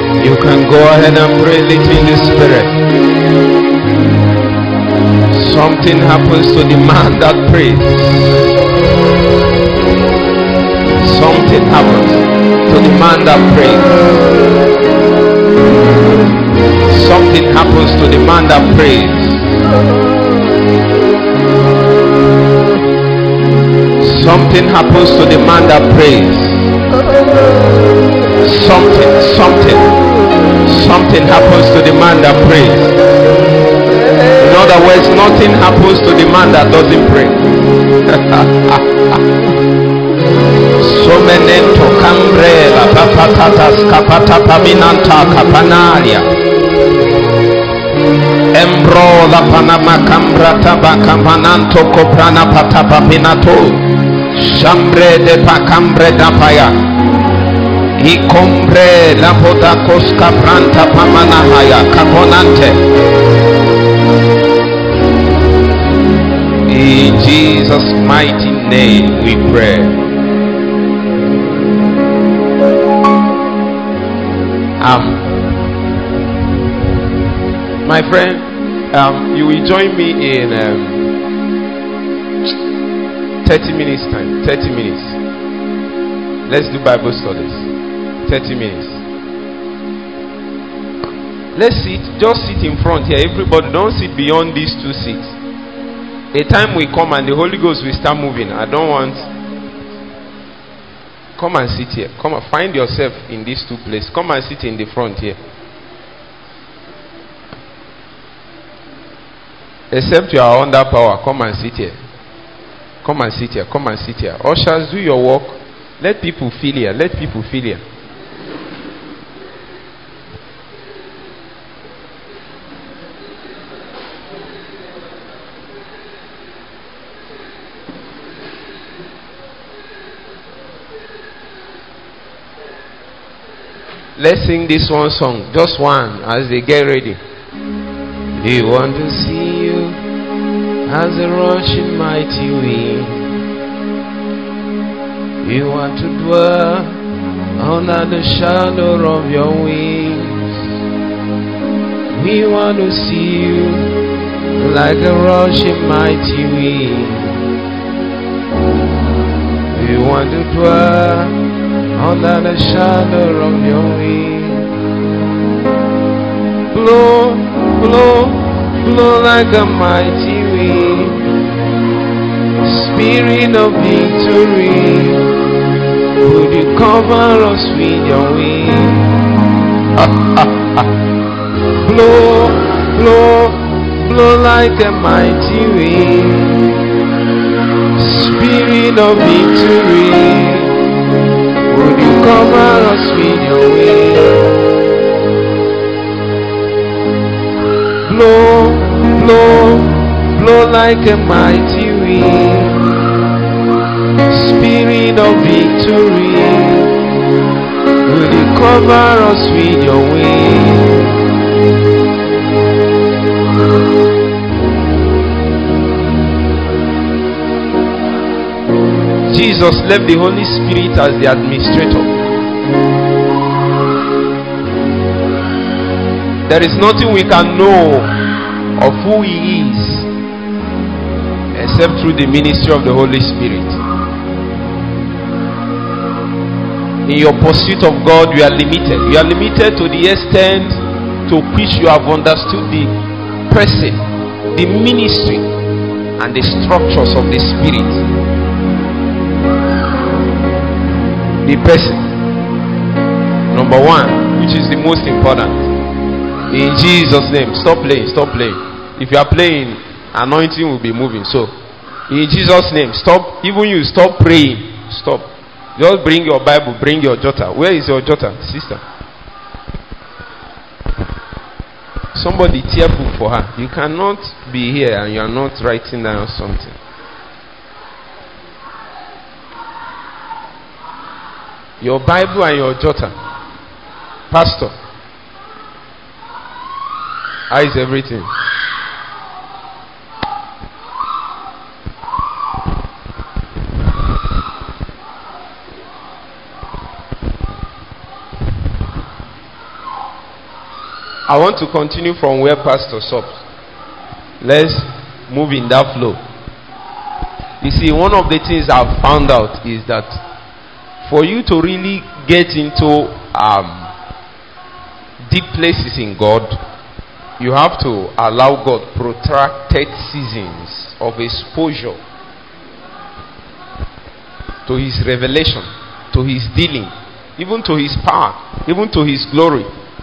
You can go ahead and pray little in the spirit. Something happens to the man that prays. Something happens to the man that prays. Something happens to the man that prays. Something happens to the man that prays. Something happens to the man that prays. In other words, nothing happens to the man that doesn't pray. Somenento cambrela papatatas capata paminanta capanalia. Embro la panama cambrata bacampananto coprana patapapinato. Chambre de pacambre da paya. I combre la poda cosca pranta pamanahaya caponante. In Jesus' mighty name we pray. My friend, you will join me in 30 minutes time. 30 minutes. Let's do Bible studies. 30 minutes. Let's sit. Just sit in front here. Everybody, don't sit beyond these two seats. A time will come and the Holy Ghost will start moving. I don't want. Come and sit here. Come and find yourself in these two places. Come and sit in the front here. Except you are under power, come and sit here. Come and sit here. Come and sit here. Ushers, do your work. Let people feel here. Let people feel here. Let's sing this one song. Just one as they get ready. We want to see you as a rushing mighty wind. We want to dwell under the shadow of your wings. We want to see you like a rushing mighty wind. We want to dwell under the shadow of your wings. Blow, blow, blow like a mighty wind. Spirit of victory, would you cover us with your wings? Blow, blow, blow like a mighty wind. Spirit of victory, would you cover us with your wings? Blow, blow, blow like a mighty wind. Spirit of victory, will you cover us with your wings? Jesus left the Holy Spirit as the administrator. There is nothing we can know of who He is except through the ministry of the Holy Spirit. In your pursuit of God, you are limited. You are limited to the extent to which you have understood the person, the ministry, and the structures of the Spirit. The person, number one, which is the most important. In Jesus' name, stop playing, stop playing. If you are playing, anointing will be moving. So, in Jesus' name, stop. Even you stop praying, stop. Just bring your Bible, bring your jotter. Where is your jotter, sister? Somebody tear book for her. You cannot be here and you are not writing down something. Your Bible and your jotter. Pastor, how is everything? I want to continue from where Pastor stopped. Let's move in that flow. You see, one of the things I've found out is that for you to really get into deep places in God, you have to allow God protracted seasons of exposure to His revelation, to His dealing, even to His power, even to His glory.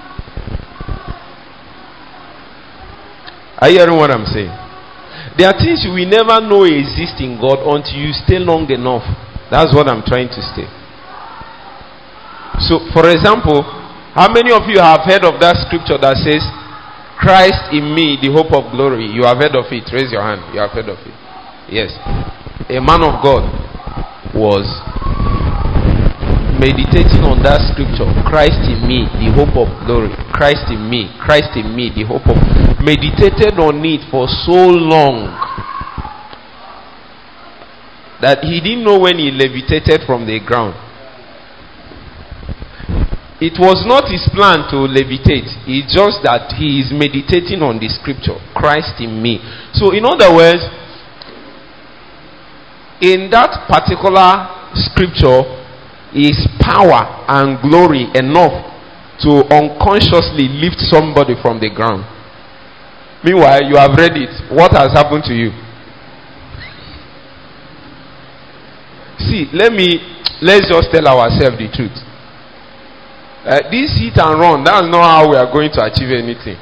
Are you hearing what I'm saying? There are things you will never know exist in God until you stay long enough. That's what I'm trying to say. So, for example, how many of you have heard of that scripture that says, Christ in me, the hope of glory? You have heard of it. Raise your hand. You have heard of it. Yes. A man of God was meditating on that scripture. Christ in me, the hope of glory. Christ in me. Christ in me, the hope of... Meditated on it for so long that he didn't know when he levitated from the ground. It was not his plan to levitate. It's just that he is meditating on the scripture. Christ in me. So in other words, in that particular scripture is power and glory enough to unconsciously lift somebody from the ground. Meanwhile, you have read it. What has happened to you? See, let's just tell ourselves the truth. This hit and run, that's not how we are going to achieve anything.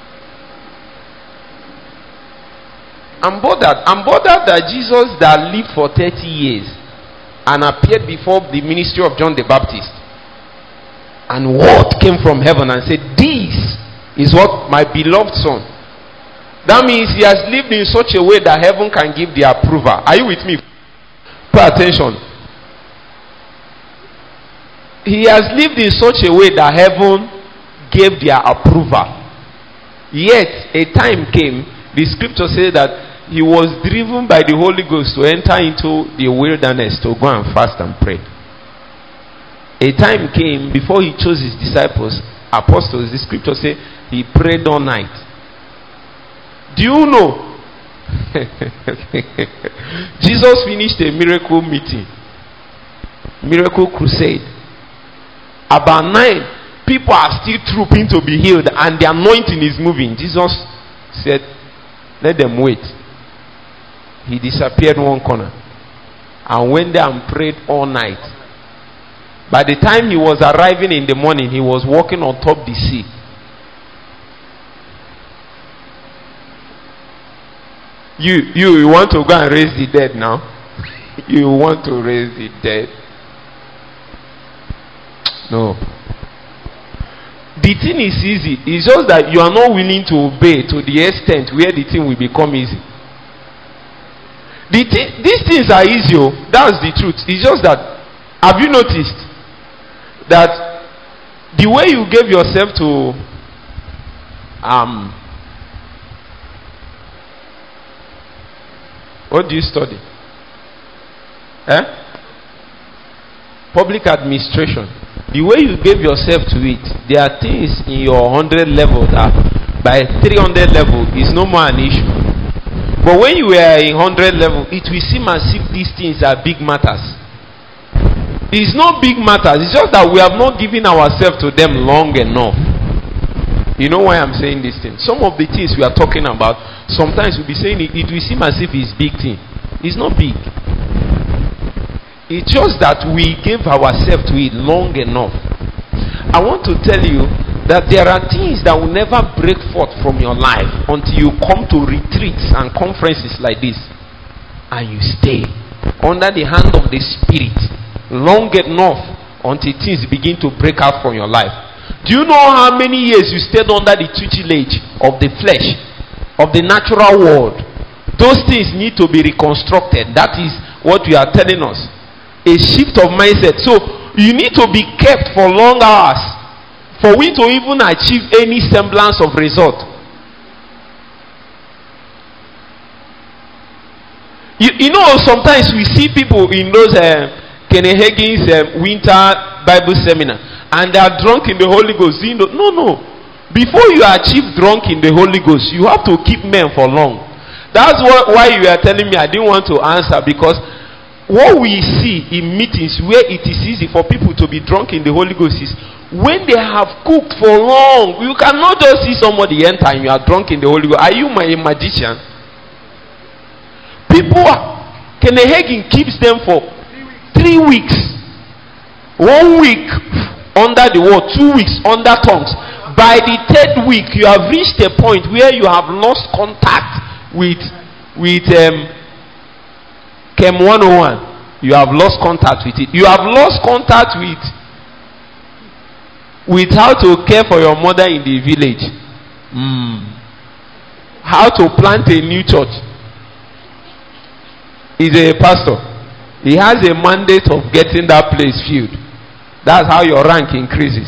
I'm bothered that Jesus that lived for 30 years and appeared before the ministry of John the Baptist, and word came from heaven and said, this is what my beloved son. That means he has lived in such a way that heaven can give the approval. Are you with me? Pay attention. He has lived in such a way that heaven gave their approval. Yet a time came, the scripture says that he was driven by the Holy Ghost to enter into the wilderness to go and fast and pray. A time came before he chose his disciples, apostles. The scripture says he prayed all night. Do you know? Jesus finished a miracle meeting, miracle crusade. About 9, people are still trooping to be healed, and the anointing is moving. Jesus said, let them wait. He disappeared one corner and went there and prayed all night. By the time he was arriving in the morning, he was walking on top the sea. You want to go and raise the dead now? You want to raise the dead? No. The thing is easy. It's just that you are not willing to obey to the extent where the thing will become easy. These things are easy. That's the truth. It's just that, have you noticed that the way you gave yourself to what do you study? Public administration. The way you gave yourself to it, there are things in your 100 level that by 300 level is no more an issue. But when you are in 100 level, it will seem as if these things are big matters. It's not big matters. It's just that we have not given ourselves to them long enough. You know why I'm saying this thing? Some of the things we are talking about, sometimes we'll be saying it will seem as if it's big thing. It's not big. It's just that we gave ourselves to it long enough. I want to tell you that there are things that will never break forth from your life until you come to retreats and conferences like this, and you stay under the hand of the Spirit long enough until things begin to break out from your life. Do you know how many years you stayed under the tutelage of the flesh, of the natural world? Those things need to be reconstructed. That is what we are telling us. A shift of mindset. So you need to be kept for long hours for we to even achieve any semblance of result. You know, sometimes we see people in those Kenny Hagin's winter Bible seminar, and they are drunk in the Holy Ghost. No. Before you achieve drunk in the Holy Ghost, you have to keep men for long. That's why you are telling me I didn't want to answer, because what we see in meetings where it is easy for people to be drunk in the Holy Ghost is when they have cooked for long. You cannot just see somebody enter and you are drunk in the Holy Ghost. Are you a magician? People, Kenneth Hagin keeps them for 3 weeks. 1 week under the word, 2 weeks under tongues. By the 3rd week, you have reached a point where you have lost contact with Chem 101. You have lost contact with it. You have lost contact with how to care for your mother in the village. How to plant a new church. He's a pastor. He has a mandate of getting that place filled. That's how your rank increases.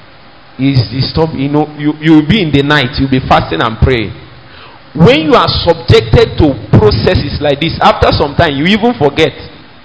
You'll be in the night, you'll be fasting and praying. When you are subjected to processes like this, after some time you even forget.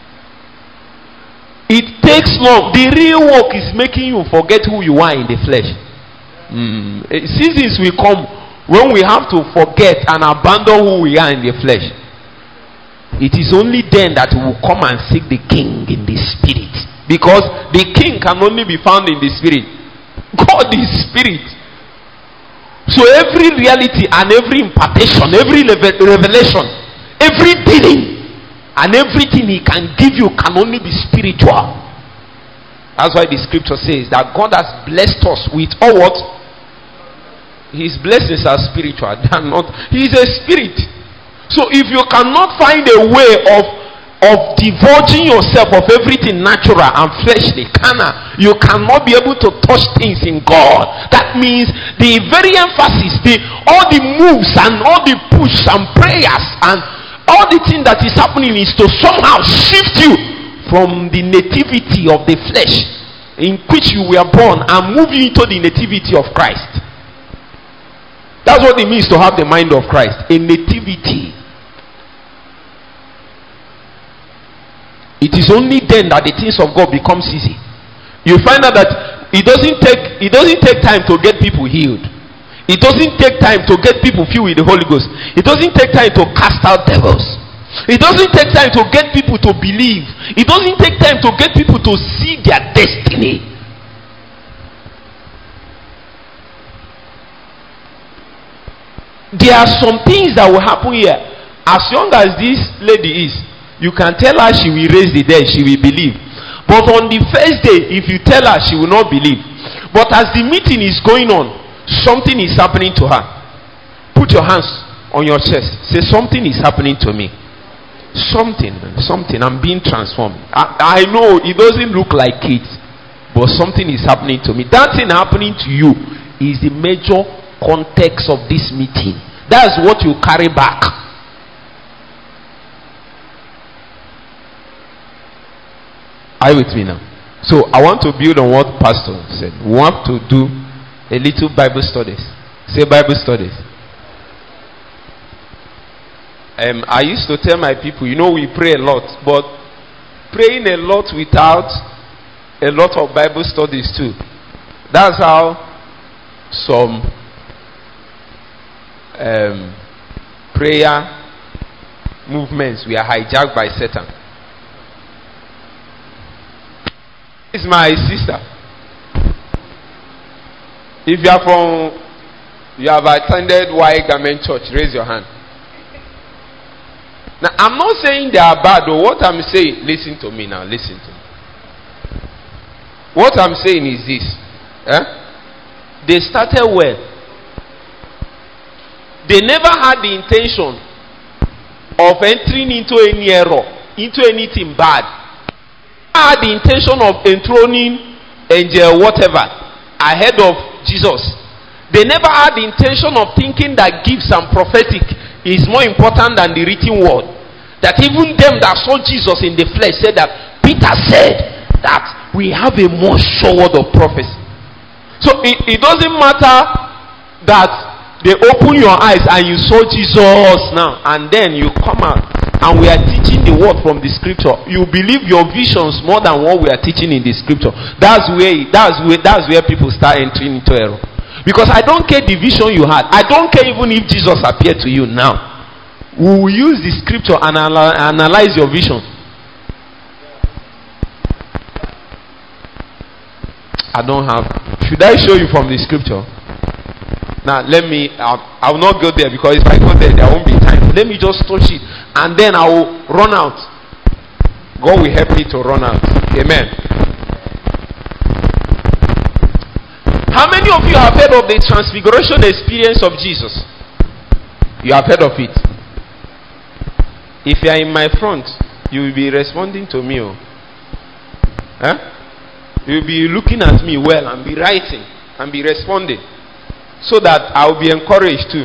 It takes long. The real work is making you forget who you are in the flesh. Seasons will come when we have to forget and abandon who we are in the flesh. It is only then that we will come and seek the king in the spirit, because the king can only be found in the spirit. God is spirit. So every reality and every impartation, every revelation, every dealing and everything he can give you can only be spiritual. That's why the scripture says that God has blessed us with all what? His blessings are spiritual. They are not. He is a spirit. So if you cannot find a way of divulging yourself of everything natural and fleshly, carnal, you cannot be able to touch things in God. That means the very emphasis, all the moves and all the push and prayers and all the thing that is happening is to somehow shift you from the nativity of the flesh in which you were born and move you into the nativity of Christ. That's what it means to have the mind of Christ, a nativity. It is only then that the things of God becomes easy. You find out that it doesn't take time to get people healed. It doesn't take time to get people filled with the Holy Ghost. It doesn't take time to cast out devils. It doesn't take time to get people to believe. It doesn't take time to get people to see their destiny. There are some things that will happen here. As young as this lady is, you can tell her she will raise the dead, she will believe. But on the first day, if you tell her, she will not believe. But as the meeting is going on, something is happening to her. Put your hands on your chest. Say, something is happening to me. Something. I'm being transformed. I know it doesn't look like it, but something is happening to me. That thing happening to you is the major context of this meeting. That's what you carry back. Are you with me now? So I want to build on what Pastor said. We want to do a little Bible studies. Say Bible studies. I used to tell my people, we pray a lot, but praying a lot without a lot of Bible studies too. That's how some prayer movements were hijacked by Satan. This is my sister. If you have attended Y Garment Church, raise your hand. Now, I'm not saying they are bad, or what I'm saying, listen to me now, listen to me. What I'm saying is this. They started well. They never had the intention of entering into any error, into anything bad. Had the intention of enthroning angel whatever ahead of Jesus. They never had the intention of thinking that gifts and prophetic is more important than the written word. That even them that saw Jesus in the flesh said that Peter said that we have a more sure word of prophecy. So it doesn't matter that they open your eyes and you saw Jesus now and then you come out and we are teaching the word from the scripture. You believe your visions more than what we are teaching in the scripture. That's where people start entering into error. Because I don't care the vision you had. I don't care even if Jesus appeared to you now. We will use the scripture and analyze your vision. I don't have. Should I show you from the scripture? Now let me. I will not go there, because if I go there, there won't be time. Let me just touch it, and then I will run out. God will help me to run out. Amen. How many of you have heard of the transfiguration experience of Jesus? You have heard of it. If you are in my front, you will be responding to me. Huh? You will be looking at me well and be writing and be responding, so that I will be encouraged too.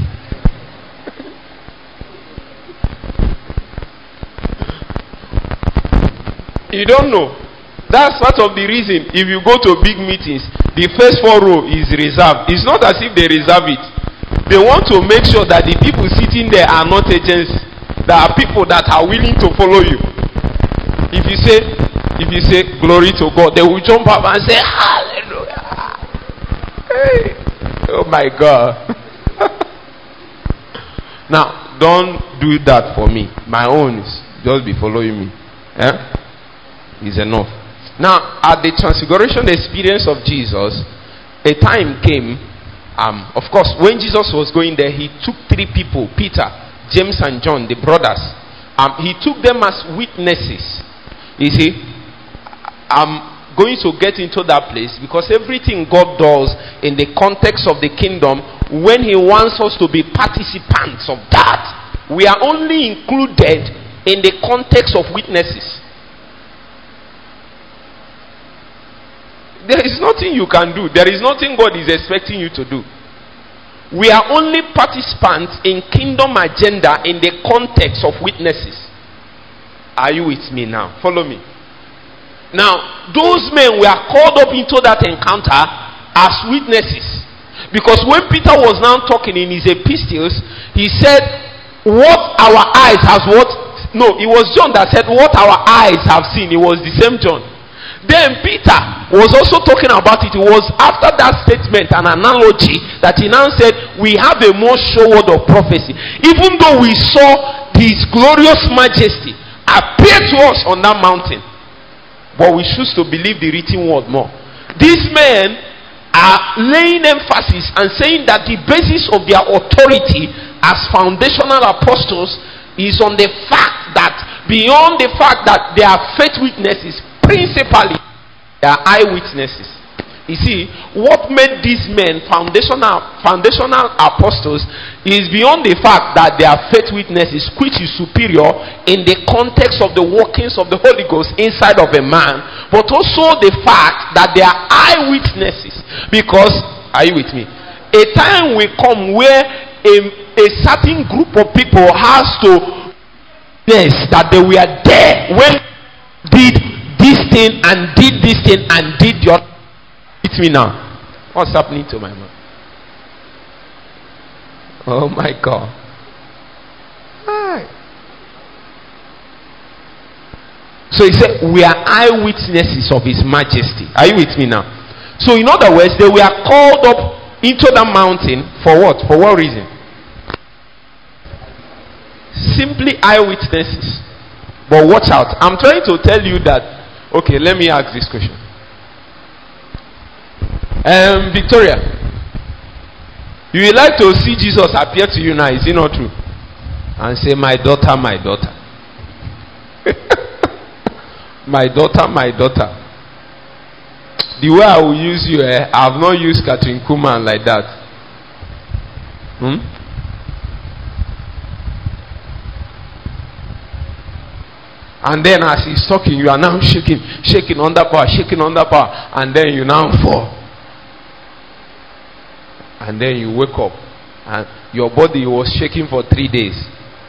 You don't know. That's part of the reason. If you go to big meetings, the first 4 rows is reserved. It's not as if they reserve it. They want to make sure that the people sitting there are not agents. There are people that are willing to follow you. If you say glory to God, they will jump up and say hallelujah. Hey. Oh my God. Now, don't do that for me. My own is just be following me. Is enough. Now, at the transfiguration experience of Jesus, a time came, of course, when Jesus was going there, he took 3 people, Peter, James and John, the brothers. He took them as witnesses. You see, I'm going to get into that place, because everything God does in the context of the kingdom, when he wants us to be participants of that, we are only included in the context of witnesses. There is nothing you can do. There is nothing God is expecting you to do. We are only participants in kingdom agenda in the context of witnesses. Are you with me now? Follow me. Now, those men were called up into that encounter as witnesses. Because when Peter was now talking in his epistles, he said, what our eyes has what? No, it was John that said, what our eyes have seen. It was the same John. Then Peter was also talking about it. It was after that statement, an analogy, that he now said, we have a more sure word of prophecy. Even though we saw his glorious majesty appear to us on that mountain, but we choose to believe the written word more. These men are laying emphasis and saying that the basis of their authority as foundational apostles is on the fact that, beyond the fact that they are faith witnesses, principally they are eyewitnesses. You see, what made these men foundational apostles is beyond the fact that they are faith witnesses, which is superior in the context of the workings of the Holy Ghost inside of a man, but also the fact that they are eyewitnesses. Because, are you with me? A time will come where a certain group of people has to yes that they were there when did this thing and did this thing and did your. It's me now. What's happening to my man? Oh my God. Hi. So he said, we are eyewitnesses of his majesty. Are you with me now? So in other words, they were called up into the mountain for what? For what reason? Simply eyewitnesses. But watch out. I'm trying to tell you that. Okay, let me ask this question. Victoria, you would like to see Jesus appear to you now, is it not true? And say, my daughter, my daughter. My daughter, my daughter. The way I will use you, I have not used Catherine Kuhlman like that. And then as he's talking, you are now shaking under power, and then you now fall. And then you wake up, and your body was shaking for 3 days.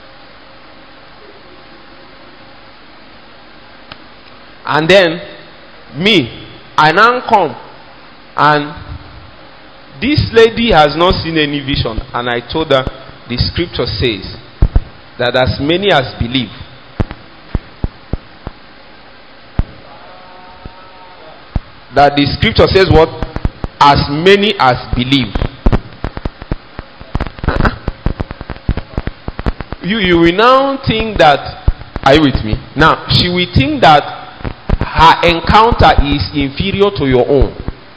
And then, I now come, and this lady has not seen any vision. And I told her, the scripture says, that as many as believe, that the scripture says what? as many as believe. You will now think that, are you with me? Now, she will think that her encounter is inferior to your own.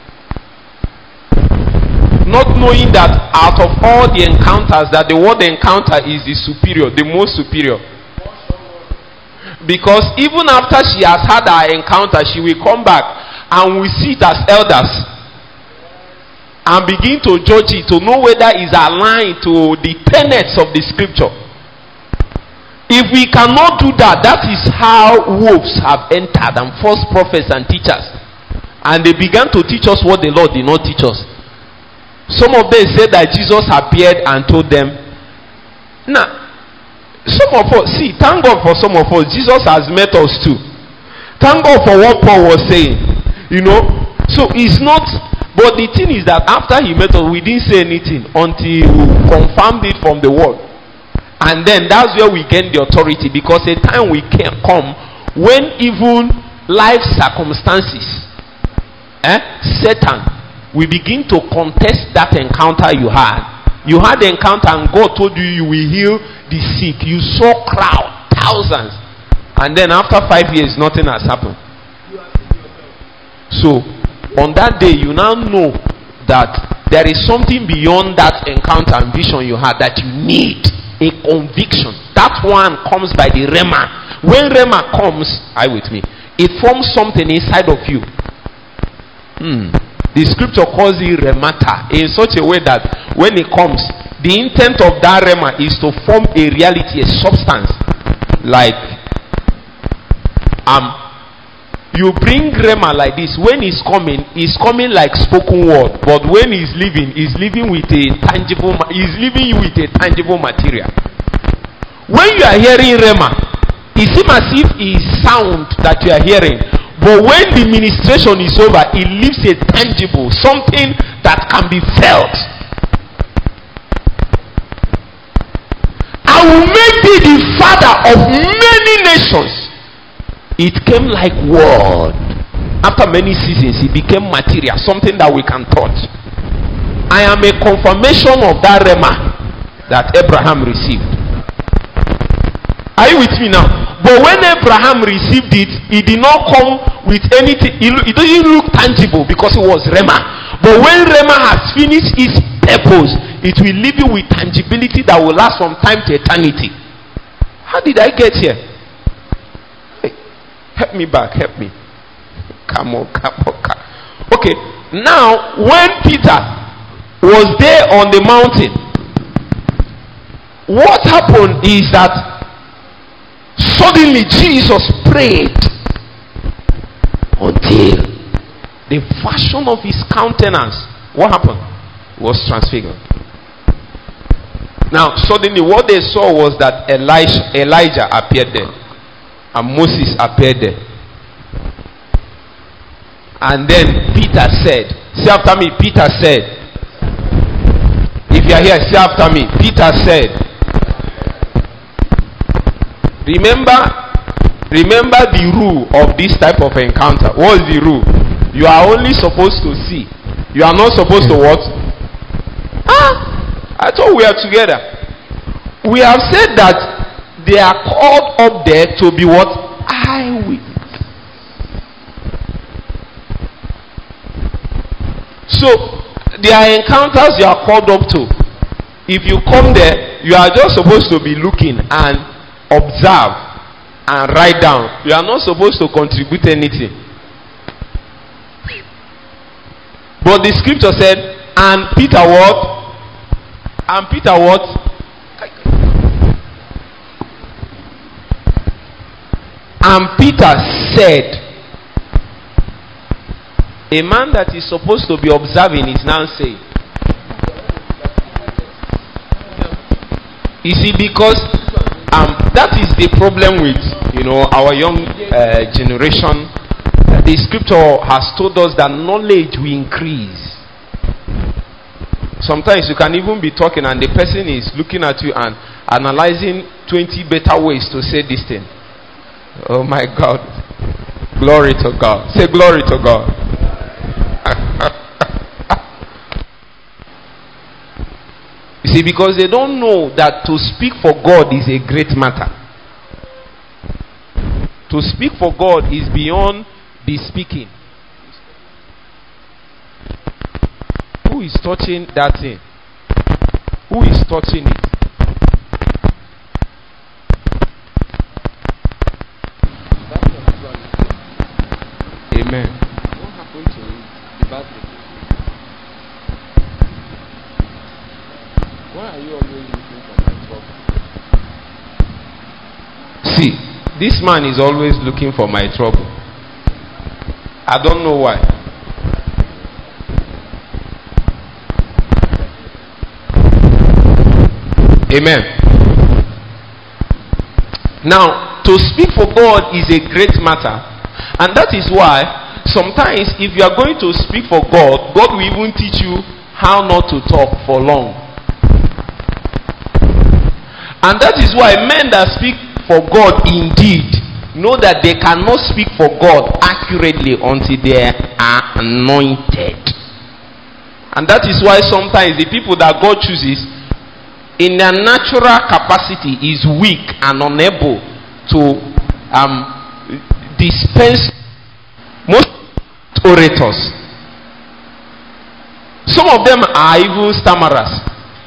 Not knowing that out of all the encounters, that the word encounter is the superior, the most superior. Because even after she has had her encounter, she will come back and we sit as elders and begin to judge it, to know whether it's aligned to the tenets of the scripture. If we cannot do that, that is how wolves have entered, and false prophets and teachers, and they began to teach us what the Lord did not teach us. Some of them said that Jesus appeared and told them. Now, some of us, see, thank God for some of us, Jesus has met us too. Thank God for what Paul was saying. So it's not, but the thing is that after he met us, we didn't say anything until we confirmed it from the word. And then that's where we gain the authority, because a time we can come when even life circumstances, Satan, we begin to contest that encounter you had. You had the encounter and God told you you will heal the sick. You saw crowd, thousands. And then after 5 years, nothing has happened. So, on that day, you now know that there is something beyond that encounter and vision you had that you need. A conviction. That one comes by the rhema. When rhema comes, are you with me? It forms something inside of you. The scripture calls it rhemata, in such a way that when it comes, the intent of that rhema is to form a reality, a substance. Like you bring rhema like this. When it's coming like spoken word, but when he's living with a tangible, he's leaving you with a tangible material. When you are hearing rhema, it seems as if it's sound that you are hearing, but when the ministration is over, it leaves a tangible, something that can be felt. I will make thee the father of many nations. It came like word. After many seasons, it became material, something that we can touch. I am a confirmation of that rhema that Abraham received. Are you with me now? But when Abraham received it, it did not come with anything. It didn't look tangible because it was rhema. But when rhema has finished its purpose, it will leave you with tangibility that will last from time to eternity. How did I get here? Help me back, help me. Come on. Okay, now when Peter was there on the mountain, what happened is that suddenly Jesus prayed until the fashion of his countenance, what happened? Was transfigured. Now suddenly what they saw was that Elijah appeared there. And Moses appeared there. And then Peter said, say after me, Peter said. If you are here, say after me, Peter said. Remember the rule of this type of encounter. What is the rule? You are only supposed to see. You are not supposed to what? I thought we are together. We have said that they are called up there to be what? Eyewitness. So, there are encounters you are called up to. If you come there, you are just supposed to be looking and observe and write down. You are not supposed to contribute anything. But the scripture said, and Peter what? And Peter what? And Peter said, a man that is supposed to be observing is now saying. You see, because that is the problem with our young generation. The scripture has told us that knowledge will increase. Sometimes you can even be talking and the person is looking at you and analyzing 20 better ways to say this thing. Oh my God. Glory to God. Say glory to God. See, because they don't know that to speak for God is a great matter. To speak for God is beyond the speaking. Who is touching that thing? Who is touching it? Amen. What happened to the battery? Why are you always looking for my trouble? See, this man is always looking for my trouble. I don't know why. Amen. Now, to speak for God is a great matter. And that is why sometimes if you are going to speak for God, God will even teach you how not to talk for long. And that is why men that speak for God indeed know that they cannot speak for God accurately until they are anointed. And that is why sometimes the people that God chooses in their natural capacity is weak and unable to dispense most orators. Some of them are even stammerers.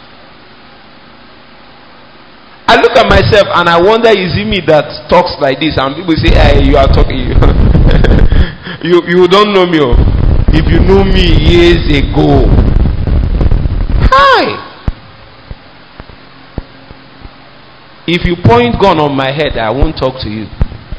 I look at myself and I wonder, is it me that talks like this? And people say, hey, you are talking. you don't know me. If you knew me years ago. Hi. If you point gun on my head, I won't talk to you.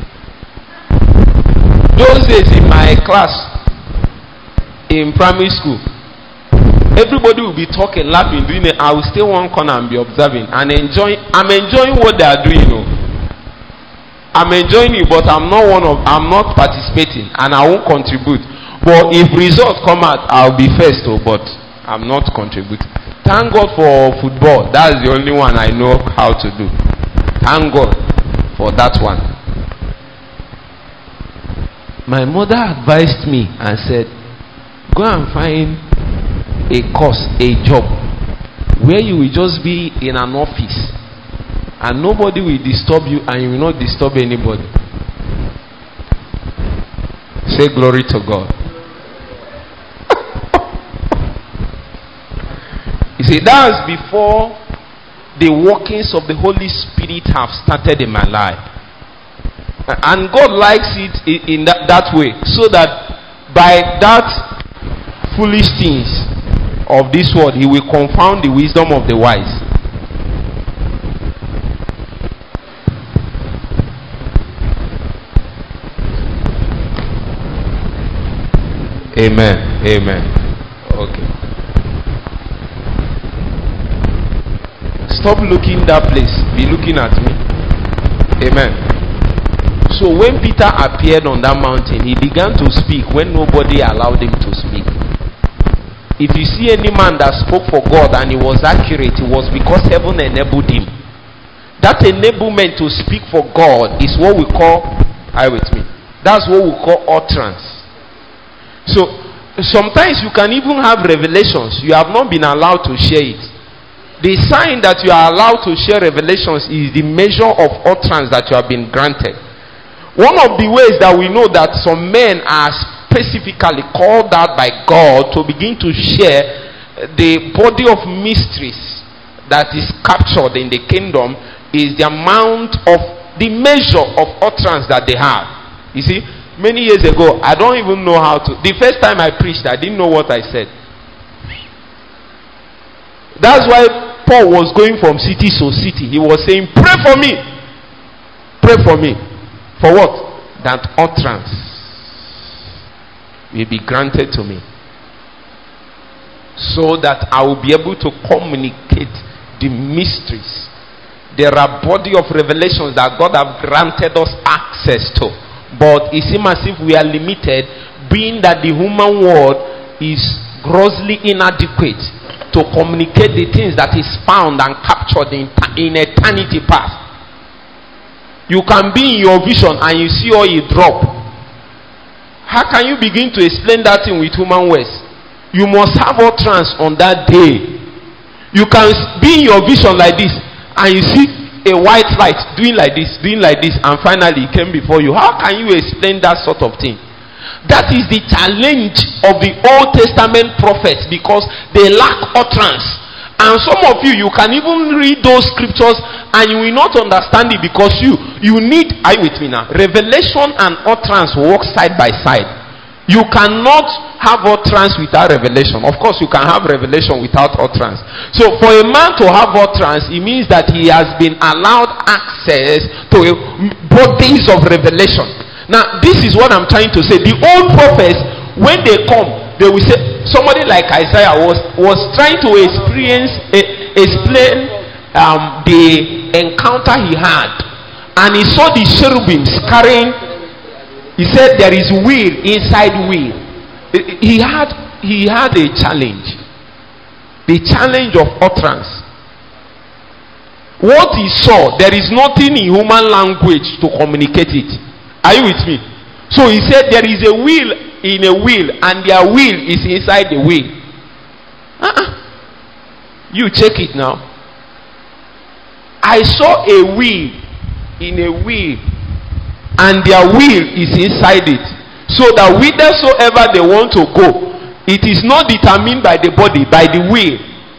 Those days in my class, in primary school, everybody will be talking, laughing, doing it. I will stay one corner and be observing and enjoying. I'm enjoying what they are doing. I'm enjoying it, but I'm not participating and I won't contribute. But if results come out, I'll be first, but I'm not contributing. Thank God for football. That's the only one I know how to do. Thank God for that one. My mother advised me and said, go and find a course, a job where you will just be in an office and nobody will disturb you and you will not disturb anybody. Say glory to God. You see, that was before the workings of the Holy Spirit have started in my life. And God likes it in that way, so that by that foolish things of this world, He will confound the wisdom of the wise. Amen. Amen. Okay. Stop looking that place. Be looking at me. Amen. So when Peter appeared on that mountain, he began to speak when nobody allowed him to speak. If you see any man that spoke for God and he was accurate, it was because heaven enabled him. That enablement to speak for God is what we call, are you with me? That's what we call utterance. So sometimes you can even have revelations. You have not been allowed to share it. The sign that you are allowed to share revelations is the measure of utterance that you have been granted. One of the ways that we know that some men are specifically called out by God to begin to share the body of mysteries that is captured in the kingdom is the amount of the measure of utterance that they have. You see, many years ago, I don't even know how to. The first time I preached, I didn't know what I said. That's why Paul was going from city to city. He was saying, pray for me. Pray for me. For what? That utterance will be granted to me, so that I will be able to communicate the mysteries. There are body of revelations that God have granted us access to, but it seems as if we are limited, being that the human world is grossly inadequate to communicate the things that is found and captured in eternity past. You can be in your vision and you see oil drop. How can you begin to explain that thing with human words? You must have utterance on that day. You can be in your vision like this, and you see a white light doing like this, and finally it came before you. How can you explain that sort of thing? That is the challenge of the Old Testament prophets, because they lack utterance. And some of you can even read those scriptures and you will not understand it, because you need, are you with me now? Revelation and utterance work side by side. You cannot have utterance without revelation. Of course, you can have revelation without utterance. So for a man to have utterance, it means that he has been allowed access to bodies of revelation. Now, this is what I'm trying to say. The old prophets, when they come, they will say, somebody like Isaiah was trying to explain the encounter he had, and he saw the cherubims carrying. He said there is will inside will. He had a challenge, the challenge of utterance. What he saw, there is nothing in human language to communicate it. Are you with me? So he said there is a will in a will, and their will is inside the will. You check it now. I saw a will in a will, and their will is inside it. So that whithersoever they want to go, it is not determined by the body, by the will.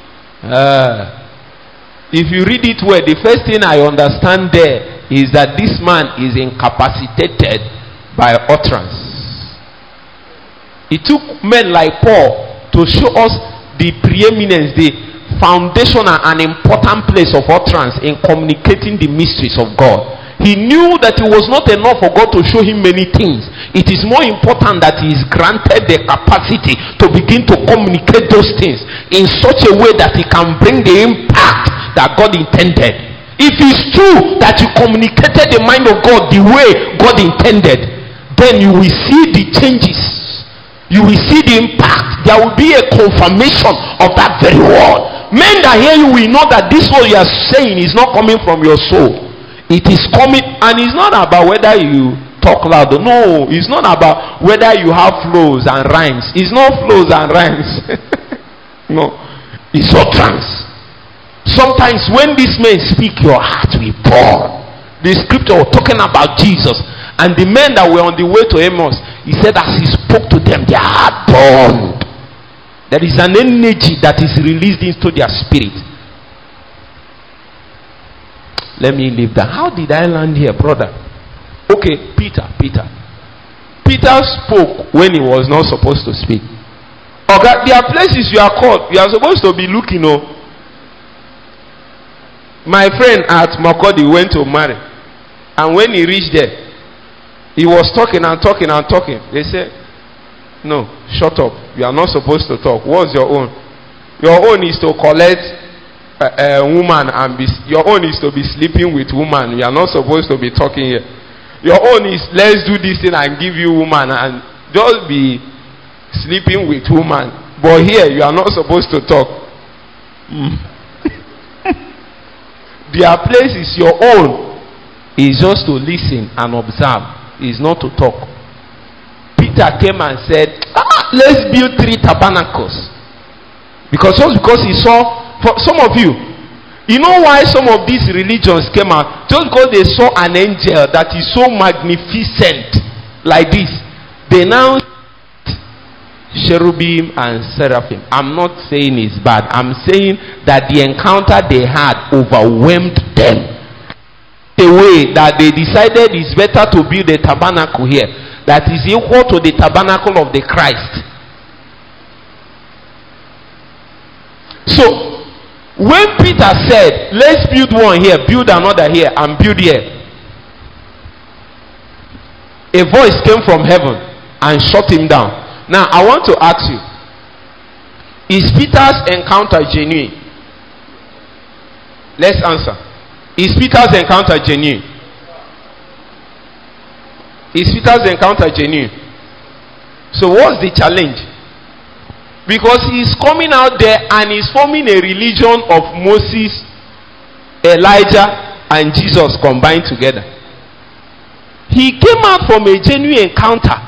If you read it well, the first thing I understand there is that this man is incapacitated by utterance. It took men like Paul to show us the preeminence, the foundational and important place of utterance in communicating the mysteries of God. He knew that it was not enough for God to show him many things. It is more important that he is granted the capacity to begin to communicate those things in such a way that he can bring the impact that God intended. If it's true that you communicated the mind of God the way God intended, then you will see the changes. You will see the impact. There will be a confirmation of that very word. Men that hear you will know that this word you are saying is not coming from your soul. It is coming, and it's not about whether you talk loud. No, it's not about whether you have flows and rhymes. It's not flows and rhymes. No, it's utterance. Sometimes when these men speak, your heart will burn. The scripture was talking about Jesus, and the men that were on the way to Emmaus, he said as he spoke to them, their heart burned. There is an energy that is released into their spirit. Let me leave that. How did I land here, brother? Okay, Peter spoke when he was not supposed to speak. Okay, there are places you are called, you are supposed to be looking. My friend at Makodi went to marry, and when he reached there, he was talking and talking and talking. They said, no, shut up, you are not supposed to talk. What's your own? Your own is to collect a woman, and your own is to be sleeping with woman. You are not supposed to be talking here. Your own is, let's do this thing and give you woman, and just be sleeping with woman. But here you are not supposed to talk. Their place is your own. Is just to listen and observe. Is not to talk. Peter came and said, let's build 3 tabernacles. Because he saw, for some of you, you know why some of these religions came out? Just because they saw an angel that is so magnificent like this, they now cherubim and seraphim. I'm not saying it's bad. I'm saying that the encounter they had overwhelmed them. The way that they decided it's better to build a tabernacle here that is equal to the tabernacle of the Christ. So when Peter said, let's build one here, build another here, and build here, a voice came from heaven and shut him down. Now I want to ask you, is Peter's encounter genuine? Let's answer. Is Peter's encounter genuine? Is Peter's encounter genuine? So what's the challenge? Because he's coming out there and he's forming a religion of Moses, Elijah, and Jesus combined together. He came out from a genuine encounter.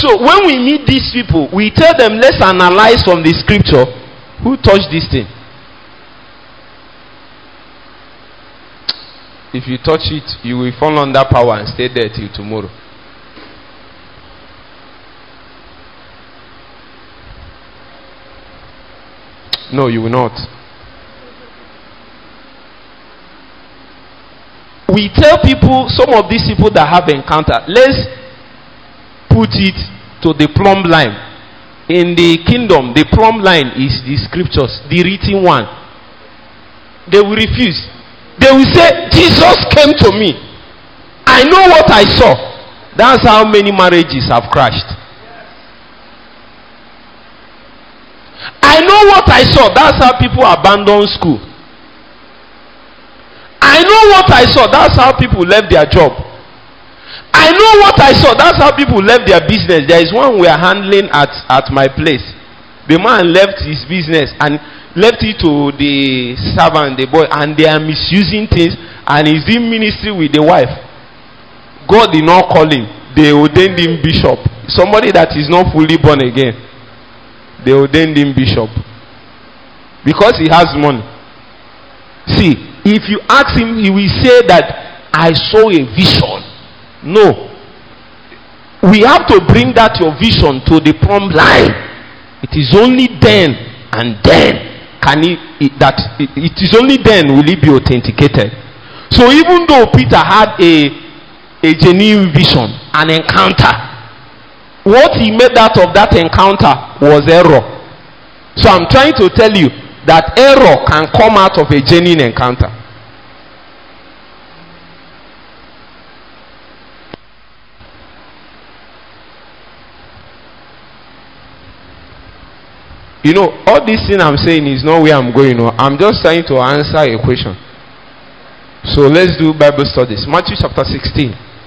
So when we meet these people, we tell them, let's analyze from the scripture who touched this thing. If you touch it, you will fall under power and stay there till tomorrow. No, you will not. We tell people, some of these people that have encounter, let's put it to the plumb line. In the kingdom, the plumb line is the scriptures, the written one. They will refuse. They will say, Jesus came to me. I know what I saw. That's how many marriages have crashed. I know what I saw. That's how people abandon school. I know what I saw. That's how people left their job. I know what I saw. That's how people left their business. There is one we are handling at my place. The man left his business and left it to the servant, the boy, and they are misusing things, and he's in ministry with the wife. God did not call him. They ordained him bishop. Somebody that is not fully born again. They ordained him bishop. Because he has money. See, if you ask him, he will say that I saw a vision. No. We have to bring that your vision to the plumb line. It is only then and then it is only then will it be authenticated. So even though Peter had a genuine vision, an encounter, what he made out of that encounter was error. So I'm trying to tell you that error can come out of a genuine encounter. You know, all this thing I'm saying is not where I'm going. No, I'm just trying to answer a question. So let's do Bible studies. Matthew chapter 16.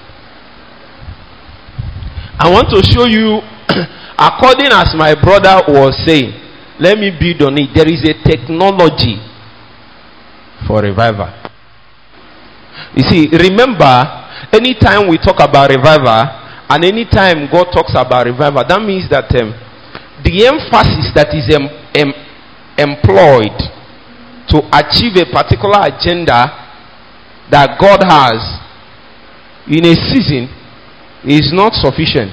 I want to show you, according as my brother was saying, let me build on it. There is a technology for revival. You see, remember, anytime we talk about revival, and anytime God talks about revival, that means that the emphasis that is employed to achieve a particular agenda that God has in a season is not sufficient.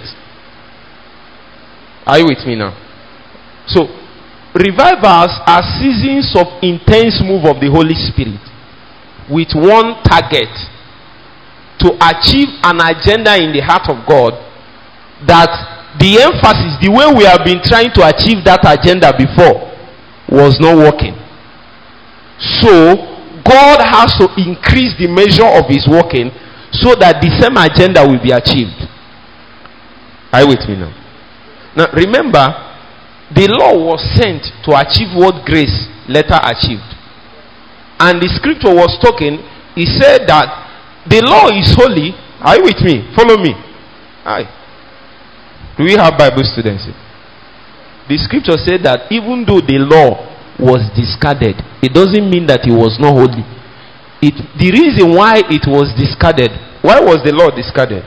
Are you with me now? So, revivals are seasons of intense move of the Holy Spirit with one target: to achieve an agenda in the heart of God that the emphasis, the way we have been trying to achieve that agenda before, was not working. So, God has to increase the measure of his working so that the same agenda will be achieved. Are you with me now? Now, remember, the law was sent to achieve what grace later achieved. And the scripture was talking, he said that the law is holy. Are you with me? Follow me. Aye. Do we have Bible students? The scripture said that even though the law was discarded, it doesn't mean that it was not holy. The reason why it was discarded, why was the law discarded?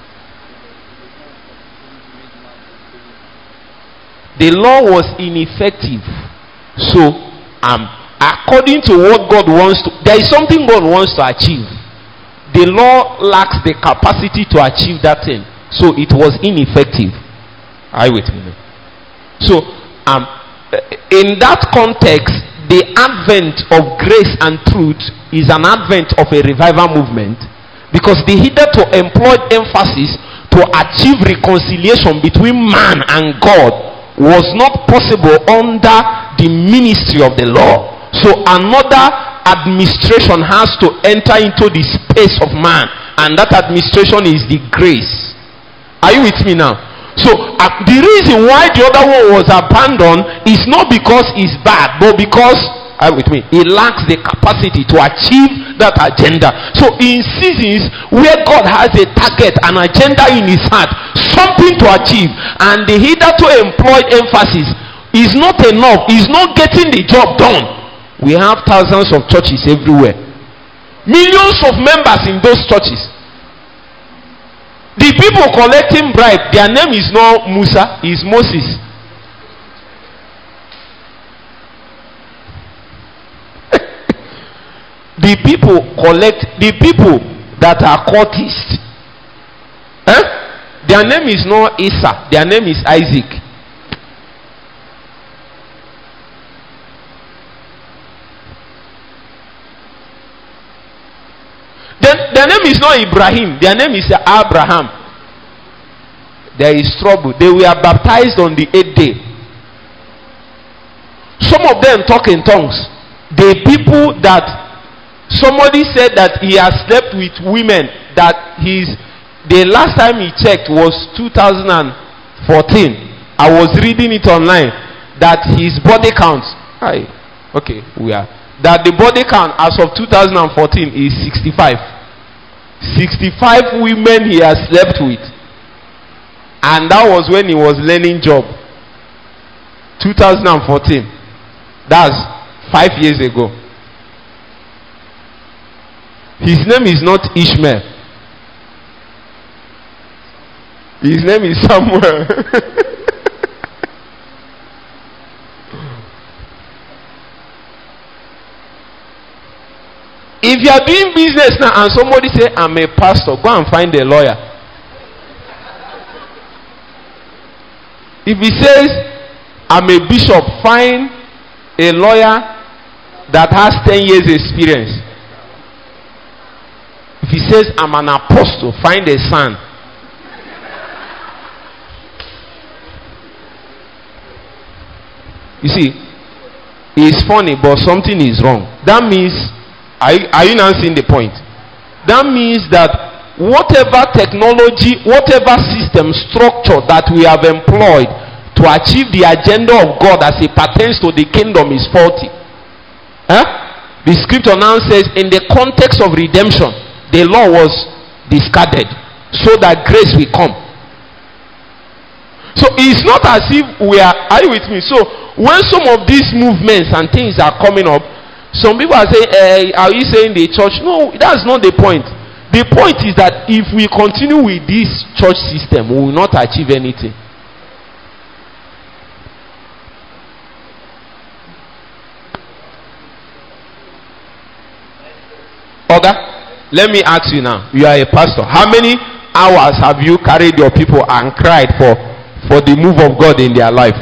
The law was ineffective. So, according to what God wants to, there is something God wants to achieve. The law lacks the capacity to achieve that thing. So it was ineffective. Are you with me? So, in that context, the advent of grace and truth is an advent of a revival movement, because the hitherto employed emphasis to achieve reconciliation between man and God was not possible under the ministry of the law. So another administration has to enter into the space of man, and that administration is the grace. Are you with me now? So the reason why the other one was abandoned is not because it's bad, but because, are you with me, it lacks the capacity to achieve that agenda. So in seasons where God has a target, an agenda in his heart, something to achieve, and the hitherto employed emphasis is not enough, is not getting the job done, we have thousands of churches everywhere, millions of members in those churches. The people collecting bribe, their name is not Musa, is Moses. The people that are cultists, their name is not Isa, their name is Isaac. Then their name is not Ibrahim, their name is Abraham. There is trouble. They were baptized on the 8th day. Some of them talk in tongues. The people that somebody said that he has slept with women, that the last time he checked was 2014. I was reading it online that his body count, that the body count as of 2014 is 65. 65 women he has slept with, and that was when he was learning job. 2014. That's 5 years ago. His name is not Ishmael. His name is Samuel. If you are doing business now and somebody say, I'm a pastor, go and find a lawyer. If he says, I'm a bishop, find a lawyer that has 10 years experience. If he says, I'm an apostle, find a son. You see, it's funny, but something is wrong. That means, are you now seeing the point? That means that whatever technology, whatever system structure that we have employed to achieve the agenda of God as it pertains to the kingdom is faulty. The scripture now says, in the context of redemption, the law was discarded so that grace will come. So it's not as if we are you with me? So when some of these movements and things are coming up, some people are saying, are you saying the church? No, that's not the point. The point is that if we continue with this church system, we will not achieve anything. Oga, let me ask you now. You are a pastor. How many hours have you carried your people and cried for the move of God in their life?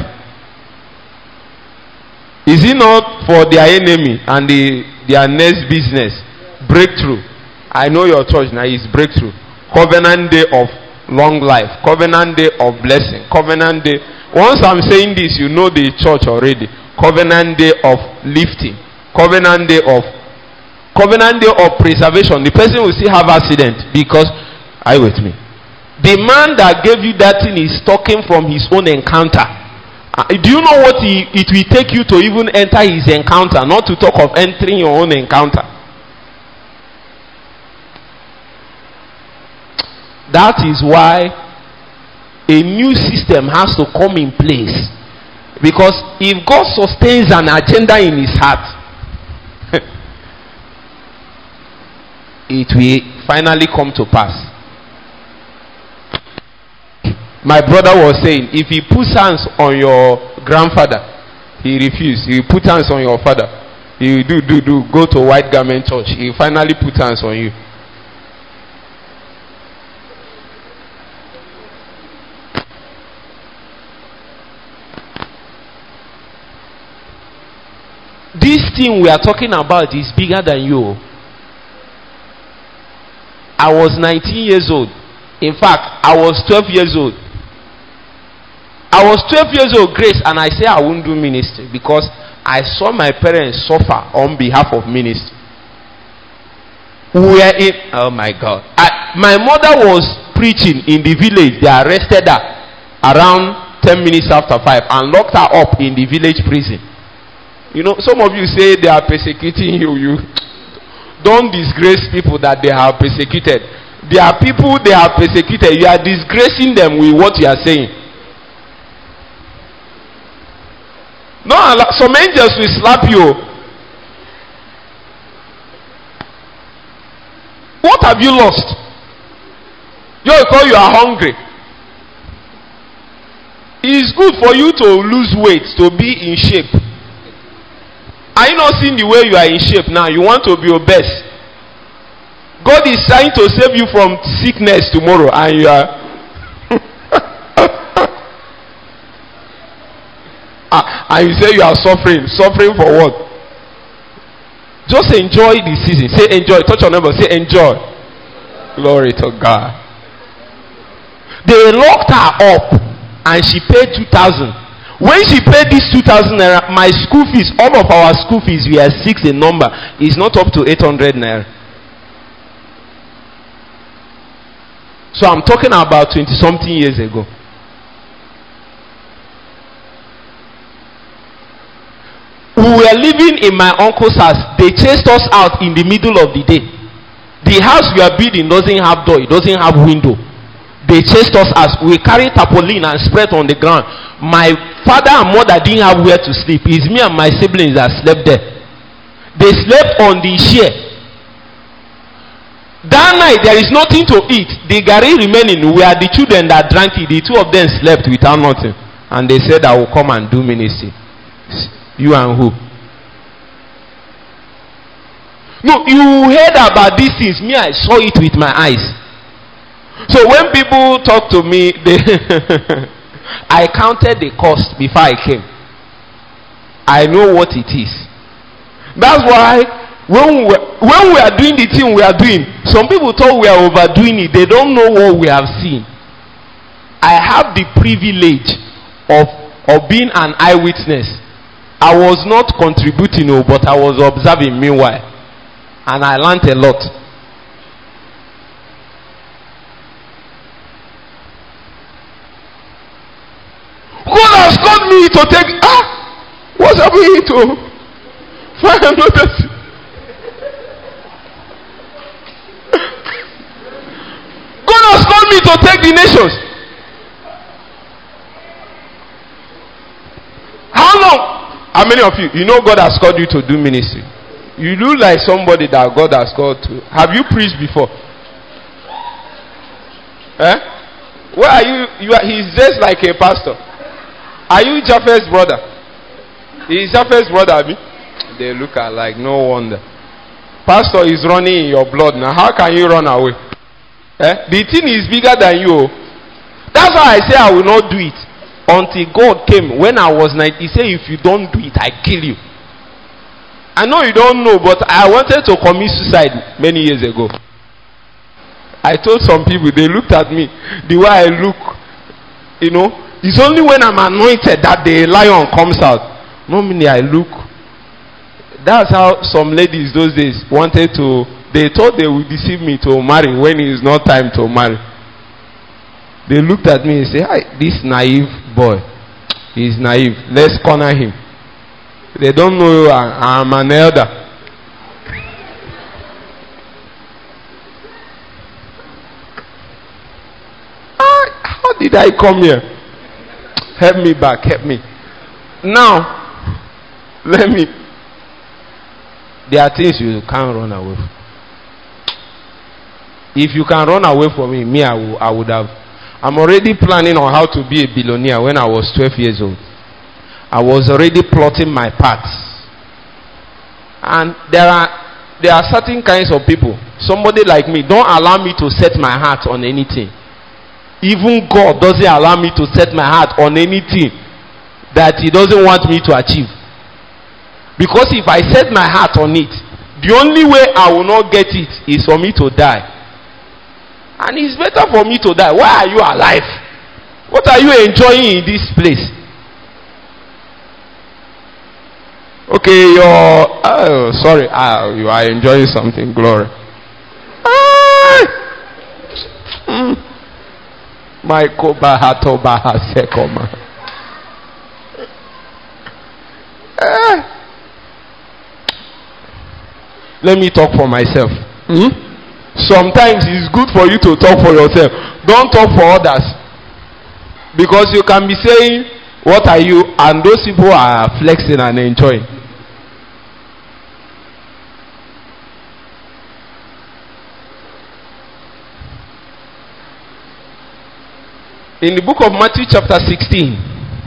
Is it not for their enemy and their next business? Breakthrough. I know your church now is breakthrough. Covenant day of long life. Covenant day of blessing. Covenant day. Once I'm saying this, you know the church already. Covenant day of lifting. Covenant day of preservation. The person will still have accident because, are you with me? The man that gave you that thing is talking from his own encounter. Do you know what it will take you to even enter his encounter, not to talk of entering your own encounter? That is why a new system has to come in place. Because if God sustains an agenda in his heart, it will finally come to pass. My brother was saying, if he puts hands on your grandfather, he refused. He put hands on your father. He will go to White Garment Church. He will finally put hands on you. This thing we are talking about is bigger than you. I was 19 years old. In fact, I was 12 years old. I was 12 years old, Grace, and I said I won't do ministry because I saw my parents suffer on behalf of ministry. Oh my God. My mother was preaching in the village. They arrested her around 10 minutes after 5 and locked her up in the village prison. You know, some of you say they are persecuting you. You don't disgrace people that they have persecuted. There are people they have persecuted. You are disgracing them with what you are saying. No, some angels will slap you. What have you lost? Because you are hungry. It's good for you to lose weight, to be in shape. Are you not seeing the way you are in shape now? You want to be obese. God is trying to save you from sickness tomorrow, and you are and you say you are suffering. Suffering for what? Just enjoy the season. Say enjoy. Touch your neighbor. Say enjoy. Glory to God. They locked her up and she paid 2,000. When she paid this 2,000 naira, my school fees, all of our school fees, we are 6 in number, is not up to 800 naira. So I'm talking about 20-something years ago. We were living in my uncle's house. They chased us out in the middle of the day. The house we are building doesn't have door, it doesn't have window. They chased us out. We carried tarpaulin and spread on the ground. My father and mother didn't have where to sleep. It's me and my siblings that slept there. They slept on the chair. That night there is nothing to eat. The garri remaining, we are the children that drank it. The two of them slept without nothing. And they said, I will come and do ministry. You and who? No, you heard about these things. Me, I saw it with my eyes. So when people talk to me, they I counted the cost before I came. I know what it is. That's why when we are doing the thing we are doing, some people thought we are overdoing it. They don't know what we have seen. I have the privilege of being an eyewitness. I was not contributing, but I was observing meanwhile. And I learned a lot. God has called me to take. What's happening to? Fire notice. God has called me to take the nations. How long? How many of you? You know God has called you to do ministry. You look like somebody that God has called to. Have you preached before? Where are you? He's dressed like a pastor. Are you Japheth's brother? He's Japheth's brother, I mean? They look alike, no wonder. Pastor is running in your blood now. How can you run away? The thing is bigger than you. That's why I say I will not do it. Until God came, when I was 9, he said, if you don't do it, I kill you. I know you don't know, but I wanted to commit suicide many years ago. I told some people, they looked at me, the way I look, it's only when I'm anointed that the lion comes out. Normally I look. That's how some ladies those days wanted to, they thought they would deceive me to marry when it is not time to marry. They looked at me and said, hi, this naive boy, he's naive. Let's corner him. They don't know I'm an elder. How did I come here? Help me back, help me. Now, there are things you can't run away from. If you can run away from me, I would have. I'm already planning on how to be a billionaire when I was 12 years old. I was already plotting my paths. And there are certain kinds of people. Somebody like me, don't allow me to set my heart on anything. Even God doesn't allow me to set my heart on anything that he doesn't want me to achieve. Because if I set my heart on it, the only way I will not get it is for me to die. And it's better for me to die. Why are you alive? What are you enjoying in this place? Okay, you are enjoying something. Glory. Michael Bahato Bahasekoma. Let me talk for myself. Sometimes it's good for you to talk for yourself. Don't talk for others. Because you can be saying, what are you? And those people are flexing and enjoying. In the book of Matthew chapter 16,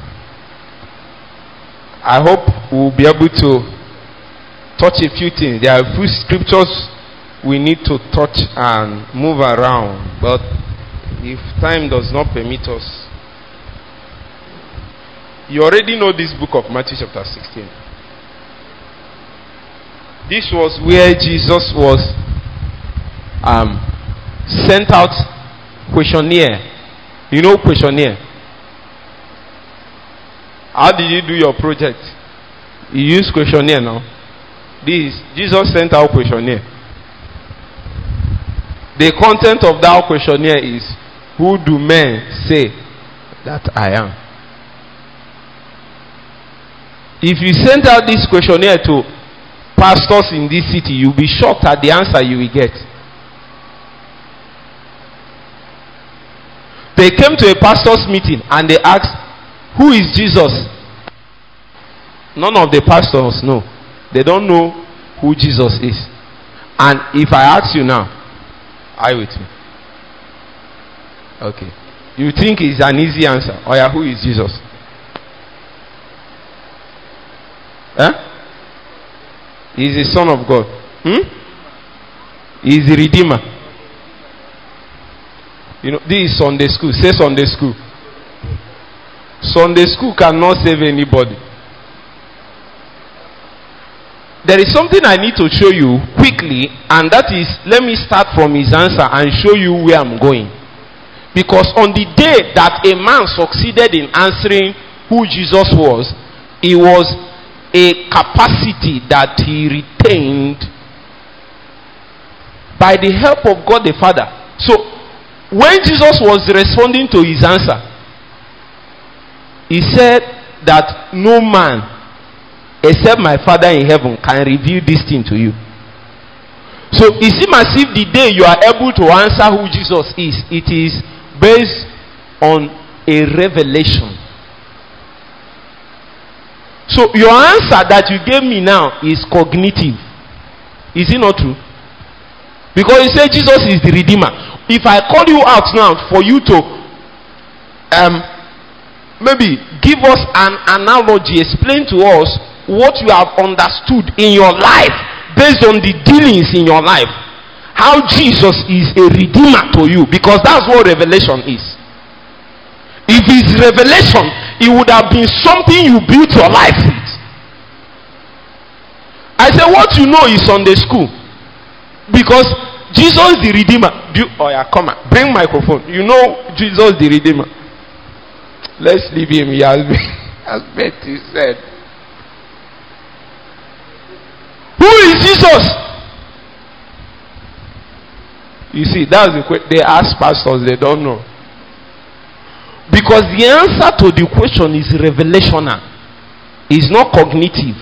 I hope we'll be able to touch a few things. There are a few scriptures we need to touch and move around, but if time does not permit us, you already know this book of Matthew chapter 16. This was where Jesus was sent out questionnaire. You know questionnaire? How did you do your project? You use questionnaire now. Jesus sent out questionnaire. The content of that questionnaire is, who do men say that I am? If you send out this questionnaire to pastors in this city, you'll be shocked at the answer you will get. They came to a pastor's meeting and they asked, who is Jesus? None of the pastors know. They don't know who Jesus is. And if I ask you now, are you with me? Okay. You think it's an easy answer? Oh yeah, who is Jesus? He's the Son of God. He's the Redeemer. You know, this is Sunday school. Say Sunday school. Sunday school cannot save anybody. There is something I need to show you quickly, and that is, let me start from his answer and show you where I'm going. Because on the day that a man succeeded in answering who Jesus was, it was a capacity that he retained by the help of God the Father. So, when Jesus was responding to his answer, he said that no man except my Father in heaven can reveal this thing to you. So it seems as if the day you are able to answer who Jesus is, it is based on a revelation. So your answer that you gave me now is cognitive. Is it not true? Because you say Jesus is the Redeemer. If I call you out now for you to maybe give us an analogy, explain to us what you have understood in your life based on the dealings in your life, how Jesus is a redeemer to you, because that's what revelation is. If it's revelation, it would have been something you built your life with. I say what you know is Sunday school, because Jesus the Redeemer. Oh yeah, come on, bring microphone. You know Jesus the Redeemer. Let's leave him. He has Betty said. Who is Jesus? You see, that's the question. They ask pastors, they don't know. Because the answer to the question is revelational. It's not cognitive.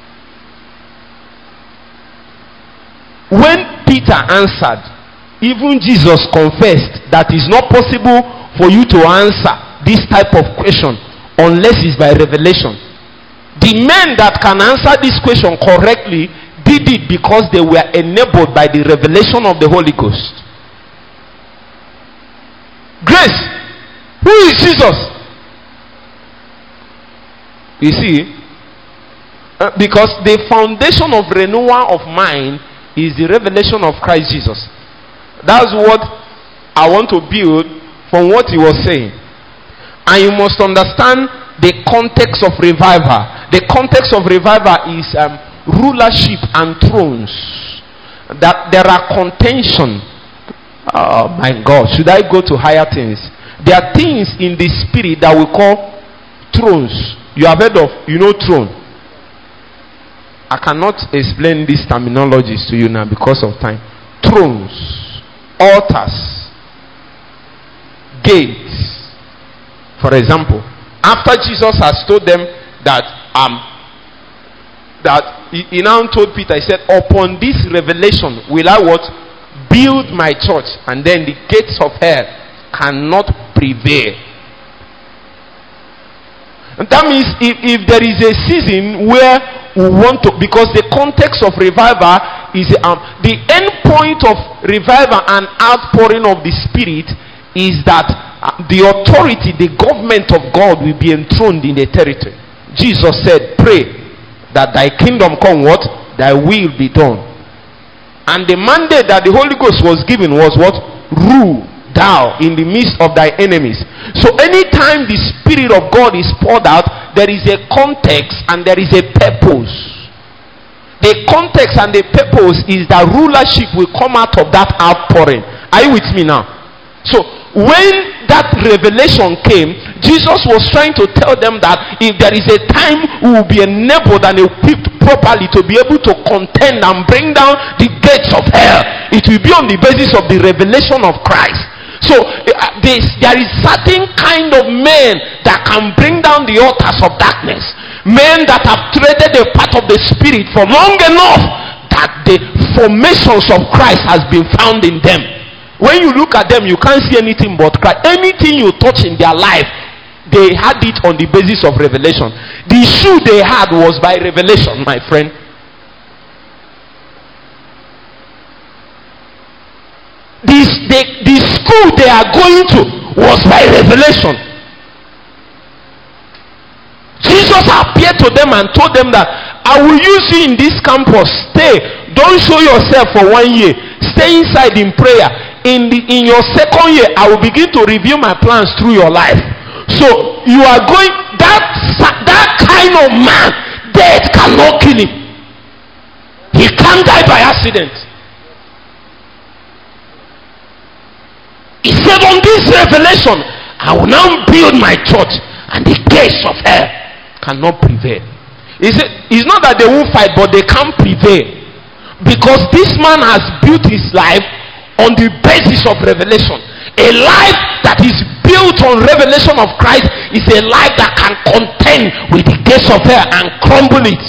When Peter answered, even Jesus confessed that it's not possible for you to answer this type of question unless it's by revelation. The men that can answer this question correctly did it because they were enabled by the revelation of the Holy Ghost. Grace. Who is Jesus? You see, because the foundation of renewal of mind is the revelation of Christ Jesus. That's what I want to build from what he was saying. And you must understand the context of revival. The context of revival is rulership and thrones. That there are contention. Oh my God, should I go to higher things? There are things in the spirit that we call thrones. You have heard of, throne. I cannot explain these terminologies to you now because of time. Thrones, altars, gates. For example, after Jesus has told them that he now told Peter, he said, upon this revelation will I what? Build my church, and then the gates of hell cannot prevail. And that means if there is a season where we want to, because the context of revival is the end point of revival and outpouring of the Spirit is that the authority, the government of God will be enthroned in the territory. Jesus said, pray that thy kingdom come, what? Thy will be done. And the mandate that the Holy Ghost was given was what? Rule thou in the midst of thy enemies. So anytime the Spirit of God is poured out, there is a context and there is a purpose. The context and the purpose is that rulership will come out of that outpouring. Are you with me now? So when that revelation came, Jesus was trying to tell them that if there is a time we will be enabled and equipped properly to be able to contend and bring down the gates of hell, it will be on the basis of the revelation of Christ. So there is certain kind of men that can bring down the altars of darkness, men that have traded a part of the Spirit for long enough that the formations of Christ has been found in them. When you look at them, you can't see anything but Christ. Anything you touch in their life, they had it on the basis of revelation. The issue they had was by revelation, my friend. The school they are going to was by revelation. Jesus appeared to them and told them that I will use you in this campus. Stay. Don't show yourself for 1 year. Stay inside in prayer. In your second year, I will begin to review my plans through your life. So you are going, that kind of man, death cannot kill him. He can't die by accident. He said, on this revelation, I will now build my church, and the gates of hell cannot prevail. He said, it's not that they won't fight, but they can't prevail, because this man has built his life on the basis of revelation. A life that is built on revelation of Christ is a life that can contend with the gates of hell and crumble it.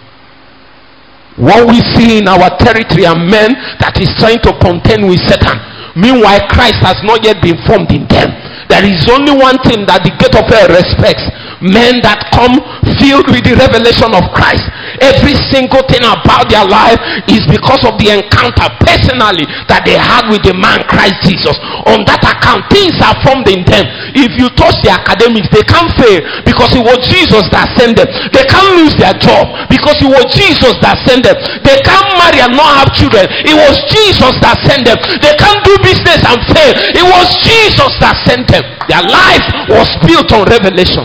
What we see in our territory are men that is trying to contend with Satan. Meanwhile, Christ has not yet been formed in them. There is only one thing that the gate of hell respects: men that come filled with the revelation of Christ. Every single thing about their life is because of the encounter personally that they had with the man Christ Jesus. On that account, things are formed in them. If you touch the academics, they can't fail because it was Jesus that sent them. They can't lose their job because it was Jesus that sent them. They can't marry and not have children. It was Jesus that sent them. They can't do business and fail. It was Jesus that sent them. Their life was built on revelation.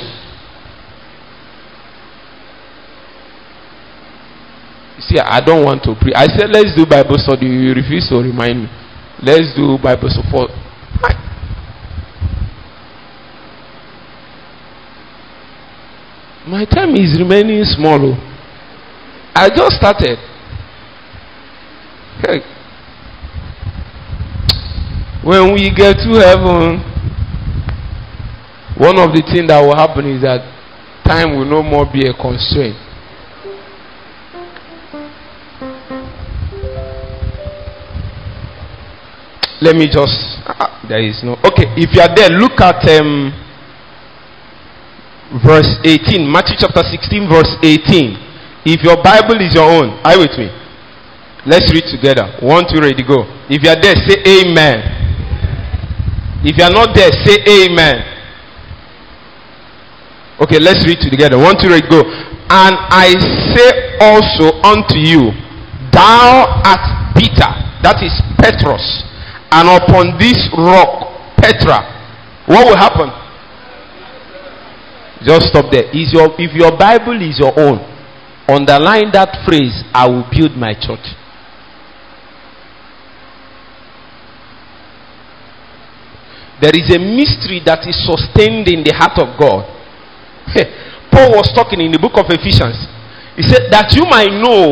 See, I don't want to pray. I said, let's do Bible study. You refuse to remind me. Let's do Bible support. My time is remaining small. I just started. Hey. When we get to heaven, one of the things that will happen is that time will no more be a constraint. Let me just, there is no, okay, if you are there, look at verse 18, Matthew chapter 16 verse 18. If your Bible is your own, are you with me? Let's read together. 1, 2, ready, go. If you are there, say amen. If you are not there, say amen. Okay, let's read together. 1, 2, ready, go. And I say also unto you, thou art Peter, that is Petros, and upon this rock, Petra, what will happen? Just stop there. If your Bible is your own, underline that phrase, I will build my church. There is a mystery that is sustained in the heart of God. Paul was talking in the book of Ephesians. He said that you might know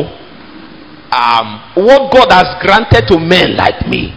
what God has granted to men like me.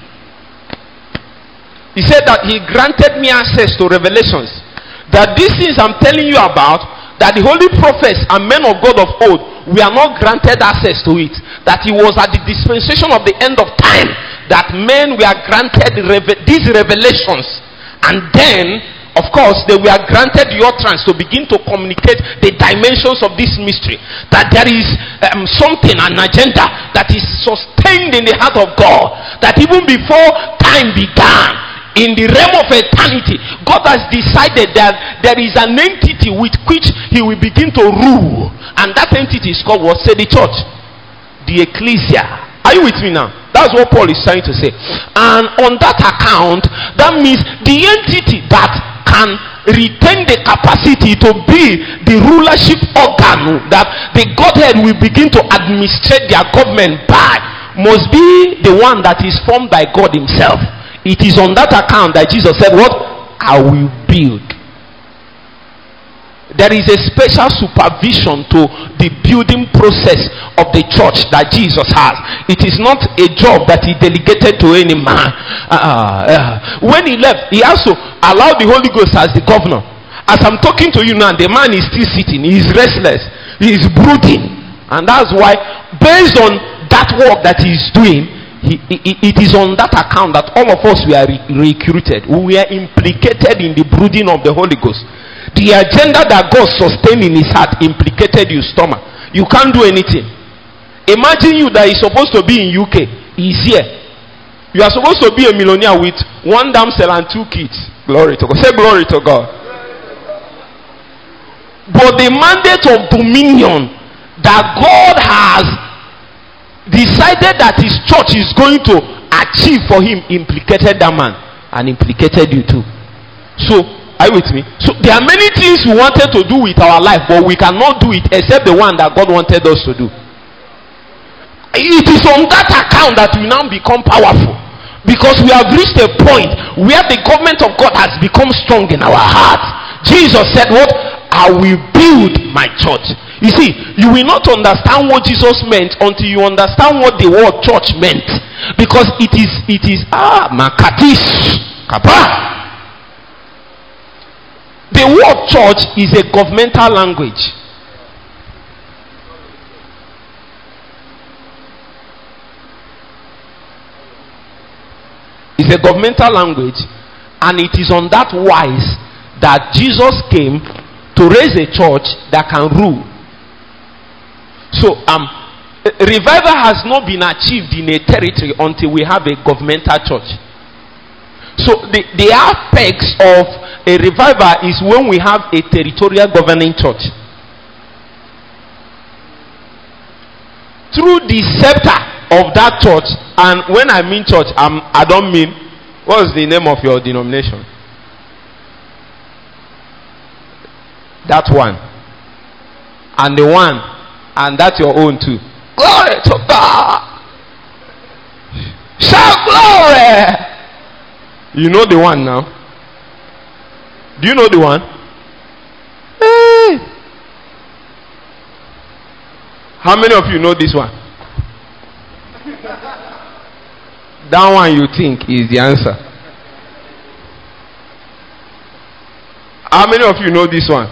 He said that he granted me access to revelations. That these things I'm telling you about, that the holy prophets and men of God of old, we are not granted access to it. That it was at the dispensation of the end of time that men were granted these revelations. And then, of course, they were granted the utterance to begin to communicate the dimensions of this mystery. That there is something, an agenda that is sustained in the heart of God. That even before time began, In the realm of eternity, God has decided that there is an entity with which he will begin to rule, and that entity is called what? Say the church, the ecclesia. Are you with me now? That's what Paul is trying to say. And on that account, that means the entity that can retain the capacity to be the rulership organ that the Godhead will begin to administrate their government by must be the one that is formed by God himself. It is on that account that Jesus said, what? I will build. There is a special supervision to the building process of the church that Jesus has. It is not a job that he delegated to any man. When he left, he also allowed the Holy Ghost as the governor. As I'm talking to you now, the man is still sitting. He is restless. He is brooding. And that's why, based on that work that he is doing, it is on that account that all of us were recruited. We were implicated in the brooding of the Holy Ghost. The agenda that God sustained in his heart implicated your stomach. You can't do anything. Imagine you that is supposed to be in UK. He's here. You are supposed to be a millionaire with 1 damsel and 2 kids. Glory to God. Say glory to God. But the mandate of dominion that God has decided that his church is going to achieve for him implicated that man and implicated you too. So, are you with me? So there are many things we wanted to do with our life, but we cannot do it except the one that God wanted us to do. It is on that account that we now become powerful, because we have reached a point where the government of God has become strong in our hearts. Jesus said, what? I will build my church. You see, you will not understand what Jesus meant until you understand what the word church meant, because it is makatish kapa. The word church is a governmental language. It's a governmental language, and it is on that wise that Jesus came to raise a church that can rule. So revival has not been achieved in a territory until we have a governmental church. So the apex of a revival is when we have a territorial governing church. Through the scepter of that church, and when I mean church, I don't mean, what's the name of your denomination? That one. And the one. And that's your own too. Glory to God. Shout glory. You know the one now? Do you know the one? Hey. How many of you know this one? That one you think is the answer. How many of you know this one?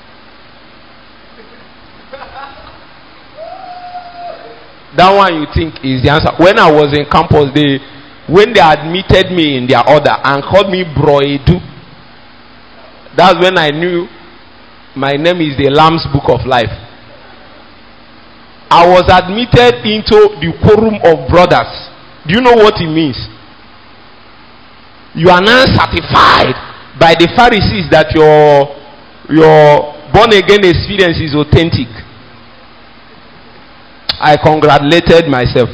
That one you think is the answer. When I was in campus, when they admitted me in their order and called me Bro Edu, that's when I knew my name is the Lamb's Book of Life. I was admitted into the quorum of brothers. Do you know what it means? You are now certified by the Pharisees that your born again experience is authentic. I congratulated myself.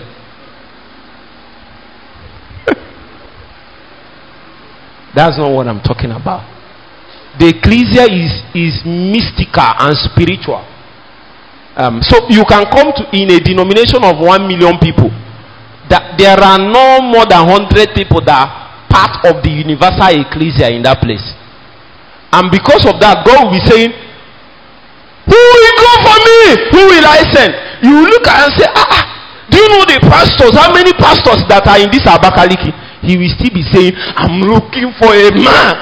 That's not what I'm talking about. The ecclesia is mystical and spiritual. So you can come to in a denomination of 1 million people. That there are no more than 100 people that are part of the universal ecclesia in that place. And because of that, God will be saying, who will go for me? Who will I send? You will look at and say, do you know the pastors? How many pastors that are in this Abakaliki? He will still be saying, I'm looking for a man.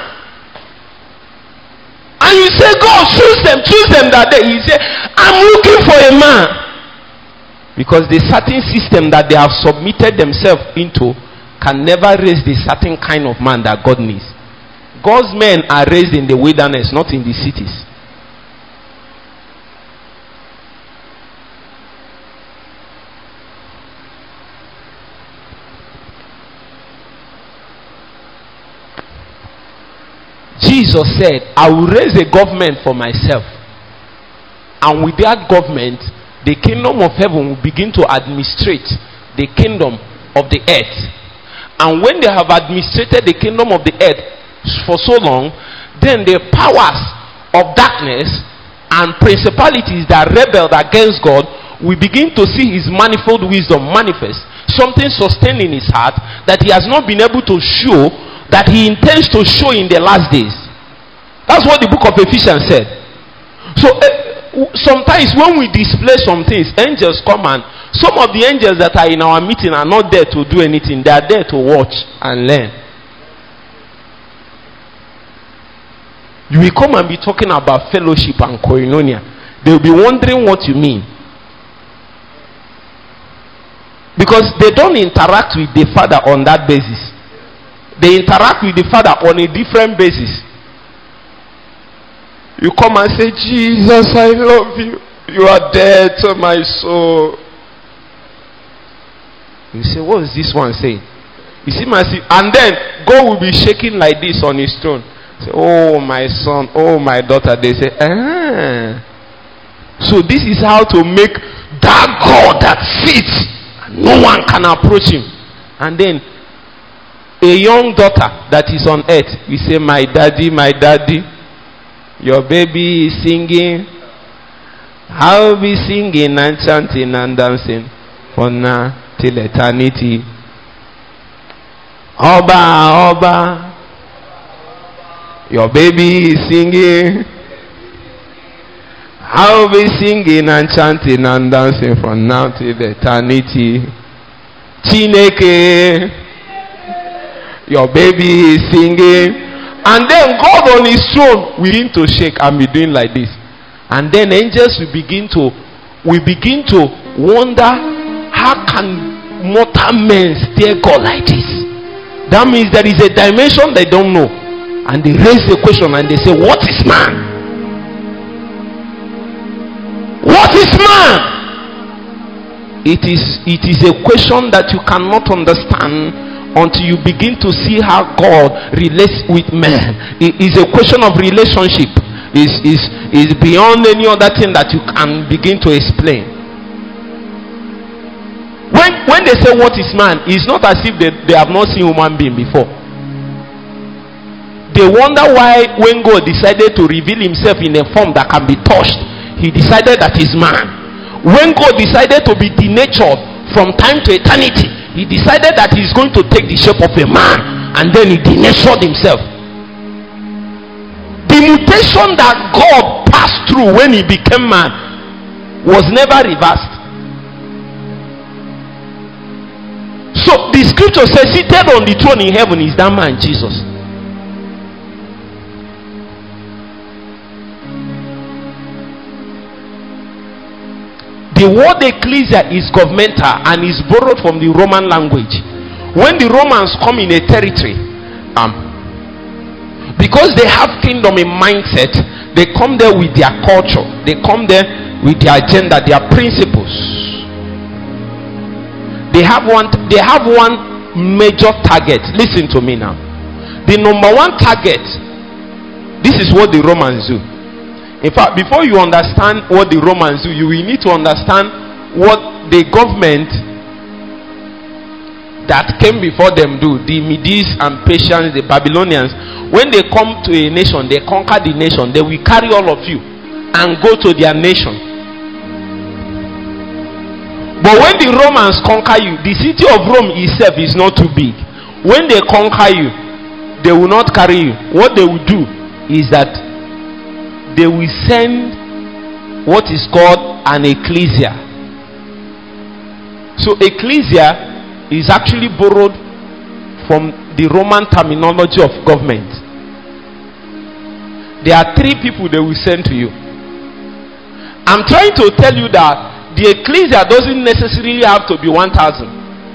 And you say, God, choose them that day. He say, I'm looking for a man. Because the certain system that they have submitted themselves into can never raise the certain kind of man that God needs. God's men are raised in the wilderness, not in the cities. Jesus said, I will raise a government for myself. And with that government, the kingdom of heaven will begin to administrate the kingdom of the earth. And when they have administrated the kingdom of the earth for so long, then the powers of darkness and principalities that rebelled against God will begin to see his manifold wisdom manifest. Something sustained in his heart that he has not been able to show, that he intends to show in the last days. That's what the book of Ephesians said. So sometimes when we display some things, angels come, and some of the angels that are in our meeting are not there to do anything. They are there to watch and learn. You will come and be talking about fellowship and koinonia. They will be wondering what you mean. Because they don't interact with the Father on that basis. They interact with the Father on a different basis. You come and say, Jesus, I love you. You are dead to my soul. You say, what is this one saying? You see my see, and then God will be shaking like this on his throne. Say, oh my son, oh my daughter. They say, So this is how to make that God that sits, no one can approach him. And then a young daughter that is on earth, we say, my daddy, your baby is singing. I'll be singing and chanting and dancing for now till eternity. Oba, your baby is singing. I'll be singing and chanting and dancing from now till eternity. Chineke, your baby is singing. And then God on his throne will begin to shake and be doing like this. And then angels will begin to wonder, how can mortal men stare God like this? That means there is a dimension they don't know. And they raise the question and they say, what is man? What is man? It is a question that you cannot understand until you begin to see how God relates with man. It is a question of relationship. Is beyond any other thing that you can begin to explain. When they say what is man, it's not as if they have not seen human being before. They wonder why when God decided to reveal himself in a form that can be touched, he decided that is man. When God decided to be denatured from time to eternity, he decided that he's going to take the shape of a man, and then he denatured himself. The mutation that God passed through when he became man was never reversed. So the scripture says, seated on the throne in heaven is that man, Jesus. The word ecclesia is governmental and is borrowed from the Roman language. When the Romans come in a territory, because they have kingdom in mindset, they come there with their culture, they come there with their agenda, their principles. They have one major target. Listen to me now. The number one target, this is what the Romans do. In fact, before you understand what the Romans do, you will need to understand what the government that came before them do. The Medes and Persians, the Babylonians, when they come to a nation, they conquer the nation. They will carry all of you and go to their nation. But when the Romans conquer you, the city of Rome itself is not too big. When they conquer you, they will not carry you. What they will do is that they will send what is called an ecclesia. So ecclesia is actually borrowed from the Roman terminology of government. There are three people they will send to you. I'm trying to tell you that the ecclesia doesn't necessarily have to be 1,000.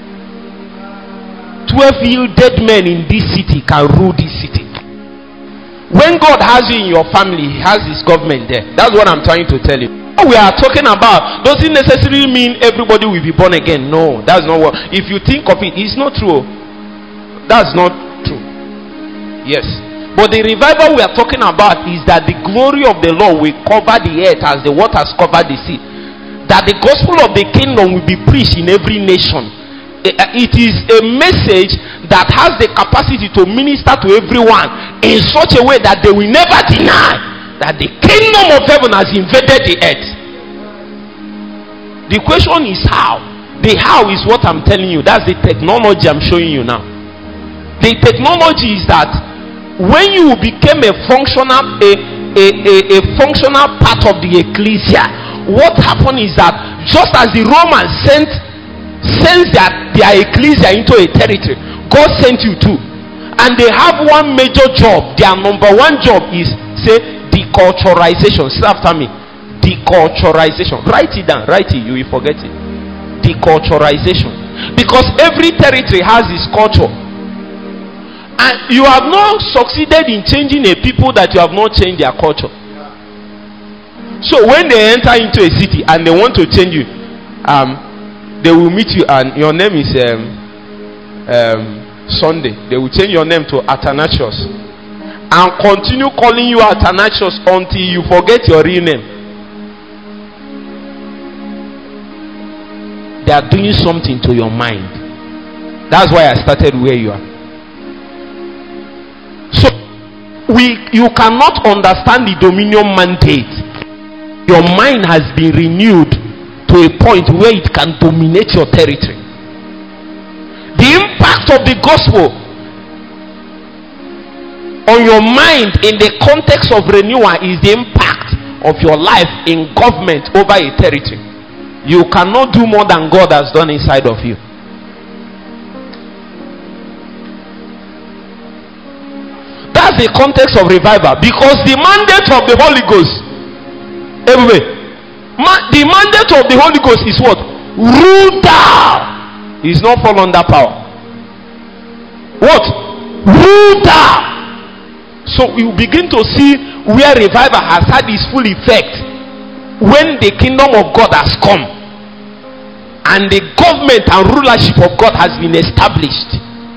12 yielded men in this city can rule this city. When God has you in your family, he has his government there. That's what I'm trying to tell you. What we are talking about doesn't necessarily mean everybody will be born again. No, that's not what. If you think of it, it's not true. That's not true. Yes. But the revival we are talking about is that the glory of the Lord will cover the earth as the waters cover the sea. That the gospel of the kingdom will be preached in every nation. It is a message that has the capacity to minister to everyone in such a way that they will never deny that the kingdom of heaven has invaded the earth. The question is how. The how is what I'm telling you. That's the technology I'm showing you now. The technology is that when you became a functional part of the ecclesia, what happened is that just as the Romans sent their ecclesia into a territory, God sent you too. And they have one major job. Their number one job is, say, deculturalization. Say after me. Deculturalization. Write it down. Write it. You will forget it. Deculturalization. Because every territory has its culture. And you have not succeeded in changing a people that you have not changed their culture. So when they enter into a city and they want to change you, they will meet you and your name is Sunday. They will change your name to Athanasius and continue calling you Athanasius until you forget your real name. They are doing something to your mind. That's why I started where you are. So you cannot understand the dominion mandate. Your mind has been renewed to a point where it can dominate your territory. The impact of the gospel on your mind in the context of renewal is the impact of your life in government over a territory. You cannot do more than God has done inside of you. That's the context of revival, because the mandate of the Holy Ghost, everywhere, the mandate of the Holy Ghost is what? Rule thou. He is not fall under power. What? Rule thou. So you begin to see where revival has had its full effect when the kingdom of God has come and the government and rulership of God has been established.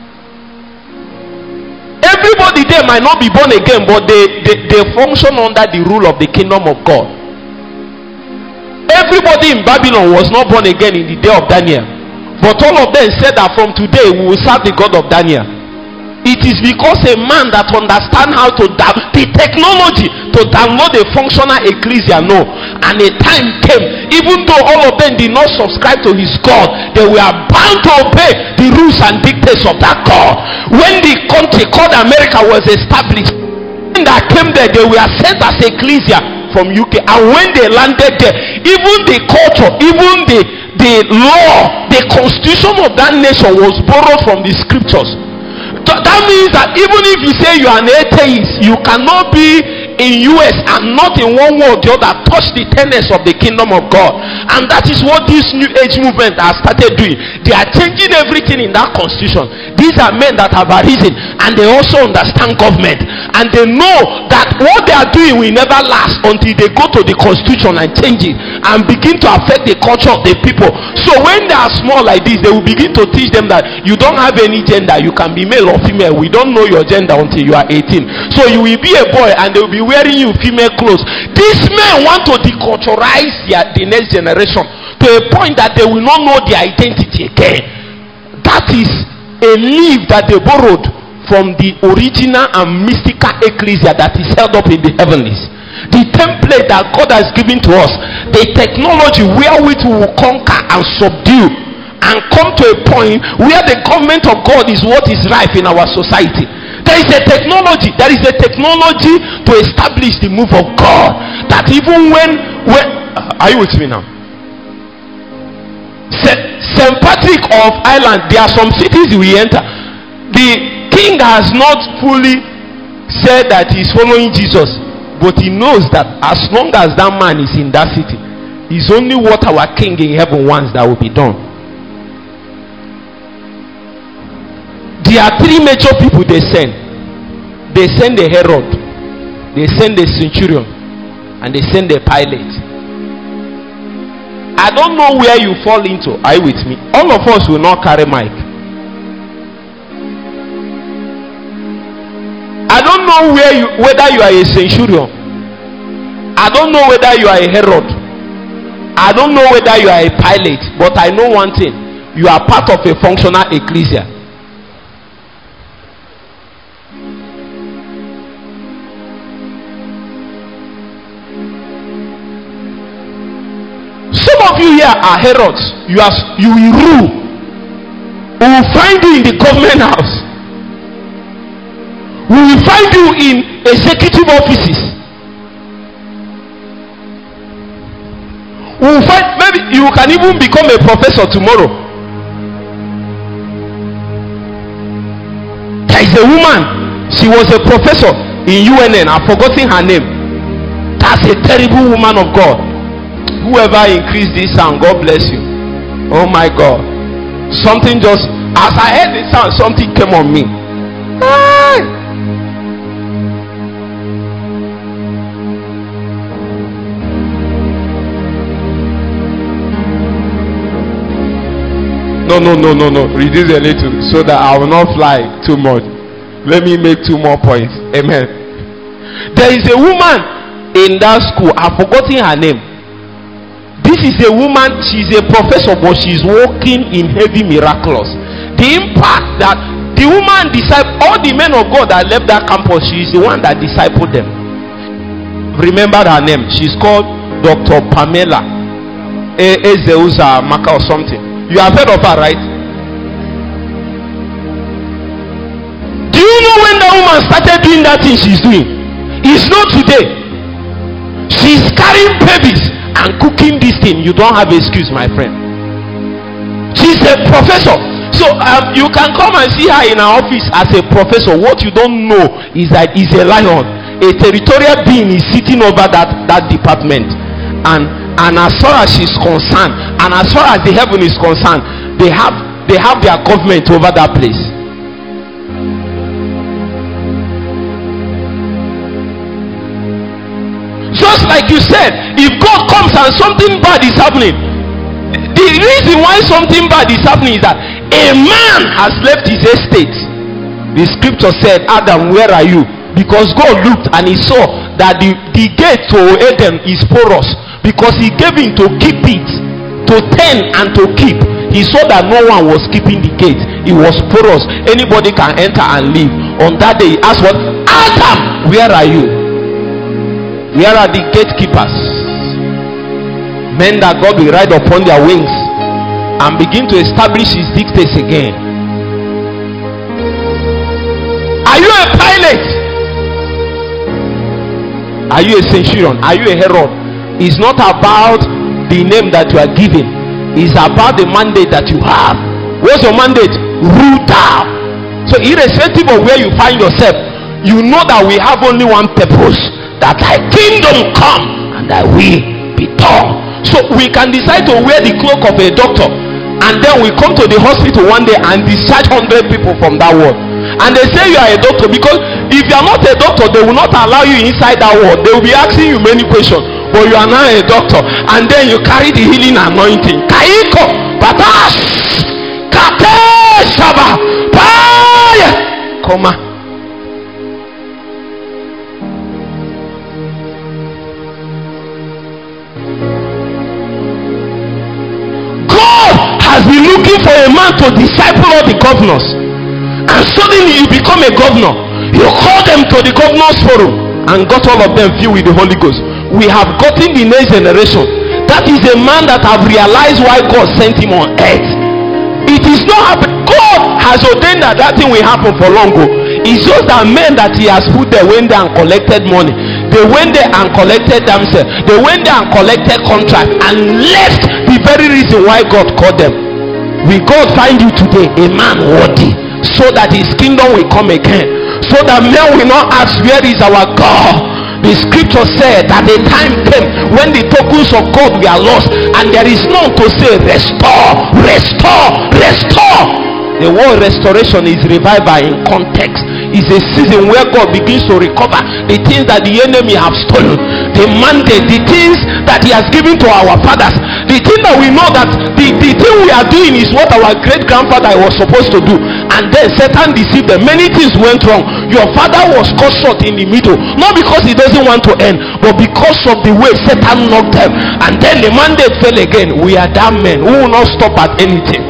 Everybody there might not be born again, but they function under the rule of the kingdom of God. Everybody in Babylon was not born again in the day of Daniel, but all of them said that from today we will serve the God of Daniel. It is because a man that understands how to the technology to download a functional ecclesia, no. And a time came, even though all of them did not subscribe to his God, they were bound to obey the rules and dictates of that God. When the country called America was established, when that came there, they were sent as ecclesia from UK. And when they landed there, even the culture, even the law, the constitution of that nation was borrowed from the scriptures. That means that even if you say you are an atheist, you cannot be in US and not in one way or the other touch the tenets of the kingdom of God. And that is what this new age movement has started doing. They are changing everything in that constitution. These are men that have arisen and they also understand government, and they know that what they are doing will never last until they go to the constitution and change it and begin to affect the culture of the people. So when they are small like this, they will begin to teach them that you don't have any gender, you can be male or female. We don't know your gender until you are 18. So you will be a boy and they will be wearing you female clothes. These men want to deculturize the next generation to a point that they will not know their identity again. That is a leaf that they borrowed from the original and mystical ecclesia that is held up in the heavenlies. The template that God has given to us, the technology wherewith we will conquer and subdue and come to a point where the government of God is what is rife in our society. There is a technology to establish the move of God, that even when are you with me now? St. Patrick of Ireland, there are some cities we enter, the king has not fully said that he's following Jesus, but he knows that as long as that man is in that city, it's only what our king in heaven wants that will be done. There are three major people they send. They send the Herod, they send the centurion, and they send the Pilate. I don't know where you fall into. Are you with me? All of us will not carry mic. I don't know whether you are a centurion. I don't know whether you are a Herod. I don't know whether you are a Pilate. But I know one thing: you are part of a functional ecclesia. Some of you here are Herods. You will rule. We will find you in the government house. We will find you in executive offices. We will find, maybe you can even become a professor tomorrow. There is a woman. She was a professor in UNN. I've forgotten her name. That's a terrible woman of God. Whoever increased this sound, God bless you. Oh my God. Something just, as I heard the sound, something came on me. No. Reduce a little so that I will not fly too much. Let me make 2 more points. Amen. There is a woman in that school. I've forgotten her name. This is a woman, she's a professor, but she's working in heavy miraculous. The impact that the woman all the men of God that left that campus, she's the one that discipled them. Remember her name. She's called Dr. Pamela Ezeuza Maka or something. You have heard of her, right? Do you know when that woman started doing that thing she's doing? It's not today. She's carrying babies and cooking this thing. You don't have excuse, my friend. She's a professor. So you can come and see her in her office as a professor. What you don't know is that he's a lion. A territorial being is sitting over that department. And as far as she's concerned, and as far as the heaven is concerned, they have their government over that place. Just like you said, if God comes and something bad is happening, the reason why something bad is happening is that a man has left his estate. The scripture said, Adam, where are you? Because God looked and he saw that the gate to Eden is porous, because he gave him to keep it, to tend and to keep. He saw that no one was keeping the gate. It was porous. Anybody can enter and leave. On that day he asked, what? Adam, where are you? Where are the gatekeepers? Men that God will ride upon their wings and begin to establish his dictates again. Are you a Pilate? Are you a centurion? Are you a Herod? It's not about the name that you are given. It's about the mandate that you have. What's your mandate? Rule thou. So irrespective of where you find yourself, you know that we have only one purpose, that thy kingdom come and thy will be done. So we can decide to wear the cloak of a doctor, and then we come to the hospital one day and discharge 100 people from that ward, and they say you are a doctor, because if you are not a doctor, they will not allow you inside that ward. They will be asking you many questions, but you are now a doctor, and then you carry the healing anointing. Kaiko batash kate shaba paye koma. Has been looking for a man to disciple all the governors, and suddenly you become a governor. You call them to the governors forum and got all of them filled with the Holy Ghost. We have gotten the next generation. That is a man that have realized why God sent him on earth. It is not happening. God has ordained that thing will happen for long ago. It's just that men that he has put there went there and collected money. They went there and collected themselves. They went there and collected contract and left the very reason why God called them. Will God find you today a man worthy, so that his kingdom will come again, so that men will not ask, where is our God? The scripture said that the time came when the tokens of God were lost, and there is none to say, restore, restore, restore. The word restoration is revival in context. It's a season where God begins to recover the things that the enemy have stolen, the mandate, the things that he has given to our fathers, the thing that we know that the thing we are doing is what our great grandfather was supposed to do. and then Satan deceived them. Many things went wrong. Your father was cut short in the middle, not because he doesn't want to end, but because of the way Satan knocked them. And then the mandate fell again. We are damn men who will not stop at anything.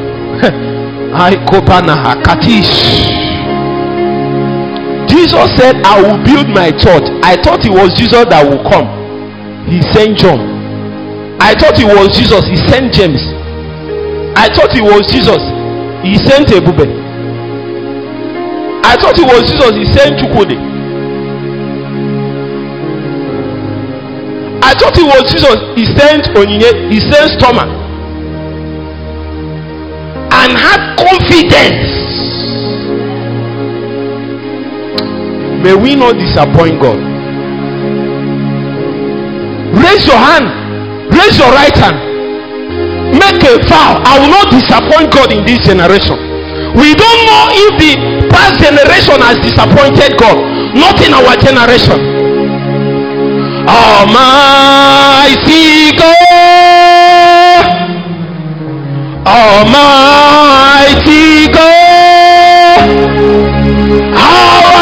Jesus said, I will build my church. I thought it was Jesus that will come. He sent John. I thought it was Jesus. He sent James. I thought it was Jesus. He sent Ebube. I thought it was Jesus. He sent Chukwudi. I thought it was Jesus. He sent Onyinye. He sent Stoma. And had confidence. May we not disappoint God. Raise your hand. Raise your right hand. Make a vow. I will not disappoint God in this generation. We don't know if the past generation has disappointed God. Not in our generation. Almighty God, Almighty God, our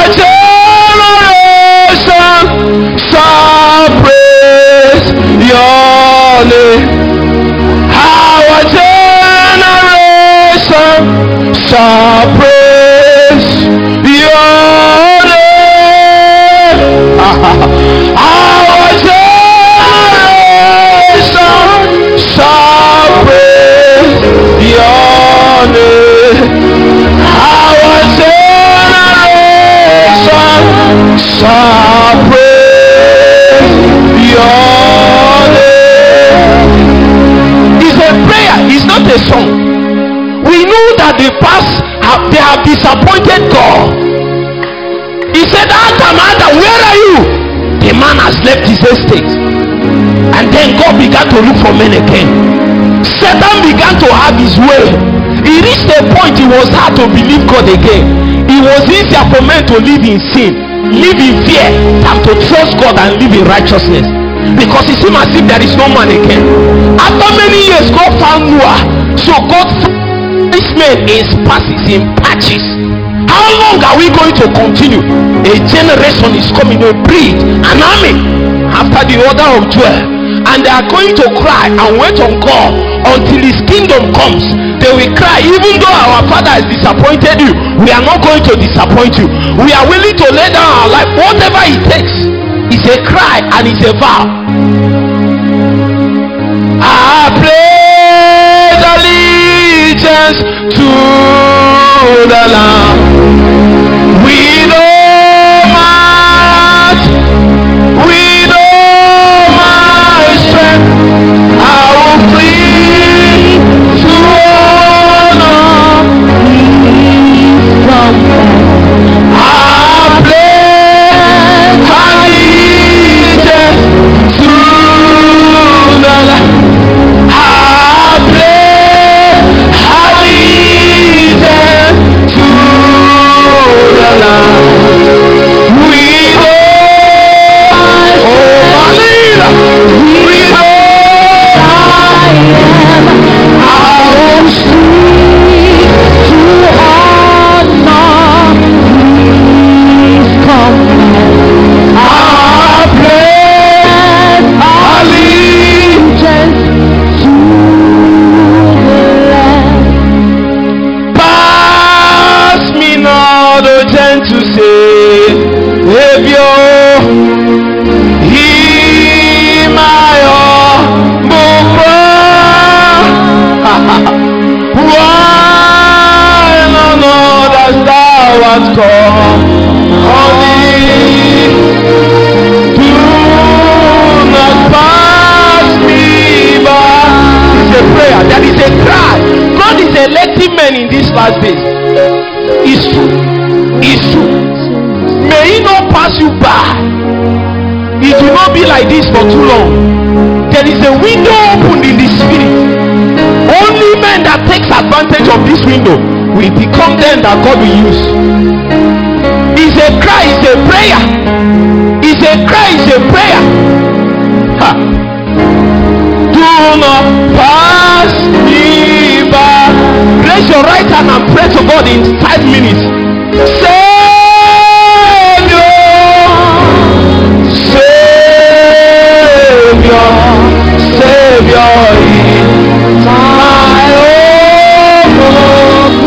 generation shall praise your name. Our generation shall praise your name. Our generation shall praise your name. Our generation shall praise your name. It's a prayer, it's not a song. We know that the past they have disappointed God. He said, Adam, Adam, where are you? The man has left his estate. And then God began to look for men again. Satan began to have his way. He reached a point it was hard to believe God again. It was easier for men to live in sin, live in fear, than to trust God and live in righteousness. Because it seemed as if there is no man again. After many years, God found Noah. So God found this man in patches, in patches. How long are we going to continue? A generation is coming, a breed, an army after the order of Joel, and they are going to cry and wait on God until his kingdom comes. They will cry, even though our father has disappointed you, we are not going to disappoint you. We are willing to lay down our life, whatever it takes. It's a cry and it's a vow. I pledge allegiance to the Lamb with all my heart, with all my strength. I will cling to honor His command. I pledge allegiance to the Lamb. I pledge allegiance to the Lamb. With to say, Savior, hear my humble cry. Why none others thou hast come on thee? Do not pass me by. It's a prayer. That is a cry. God is electing men in these last days. It's true. It's true. May he not pass you by. It will not be like this for too long. There is a window opened in the spirit. Only men that takes advantage of this window will become them that God will use. It's a cry, it's a prayer. It's a cry, it's a prayer. Ha. Do not pass me by. Raise your your right hand and pray to God in 5 minutes. Savior, Savior, Savior is my hope.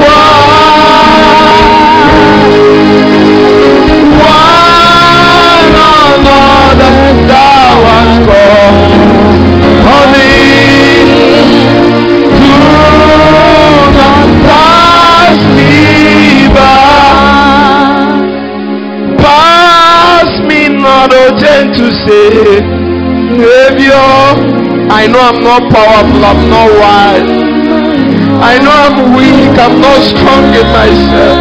One another thou hast called on me. Do not pass me by. Pass me not, O gentle Savior. I know I'm not powerful, I'm not wise. I know I'm weak, I'm not strong in myself.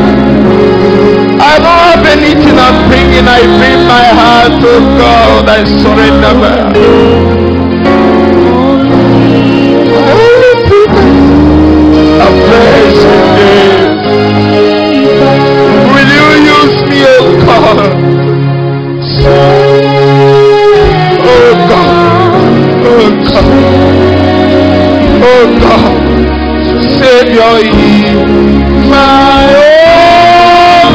I don't have anything I'm bringing. I bring my heart to God. I surrender my heart. I'm praising you. Will you use me, oh God? Oh God. Oh God. Oh God. Savior, my own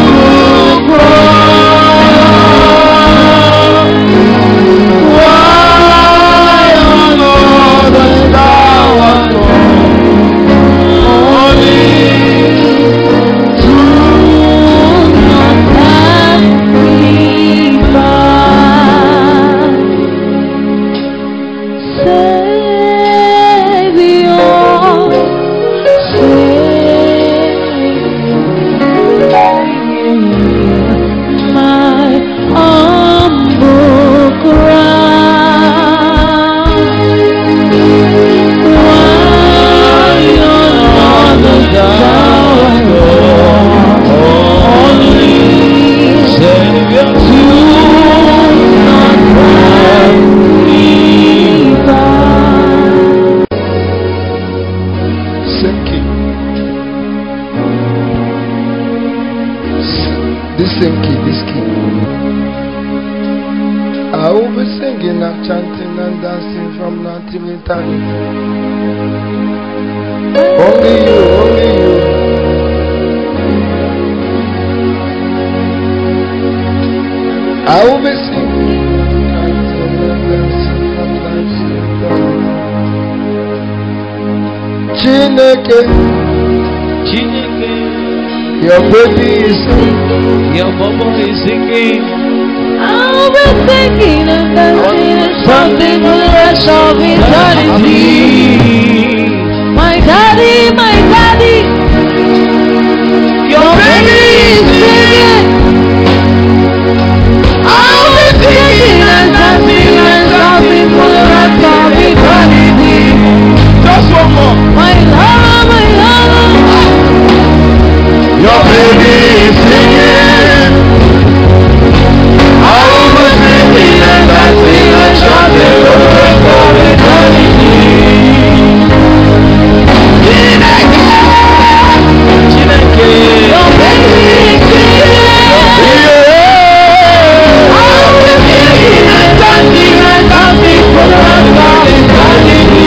cross. Why on others thou art only to not pass me by. This key. I will be singing and chanting and dancing from now till eternity. Only you, only you. I will be singing, chanting and dancing from now till eternity. Chineke, your baby is singing. Your mama is singing. I'll be singing and dancing and shouting for the rest of eternity. My daddy, your baby is singing. I'll be singing and dancing and shouting for the rest of eternity. Just one more. My lover, your baby is singing. I will be singing and dancing and shouting for the rest of eternity. Chineke, your baby is singing. yeah. I will be singing and dancing and shouting for the rest of eternity.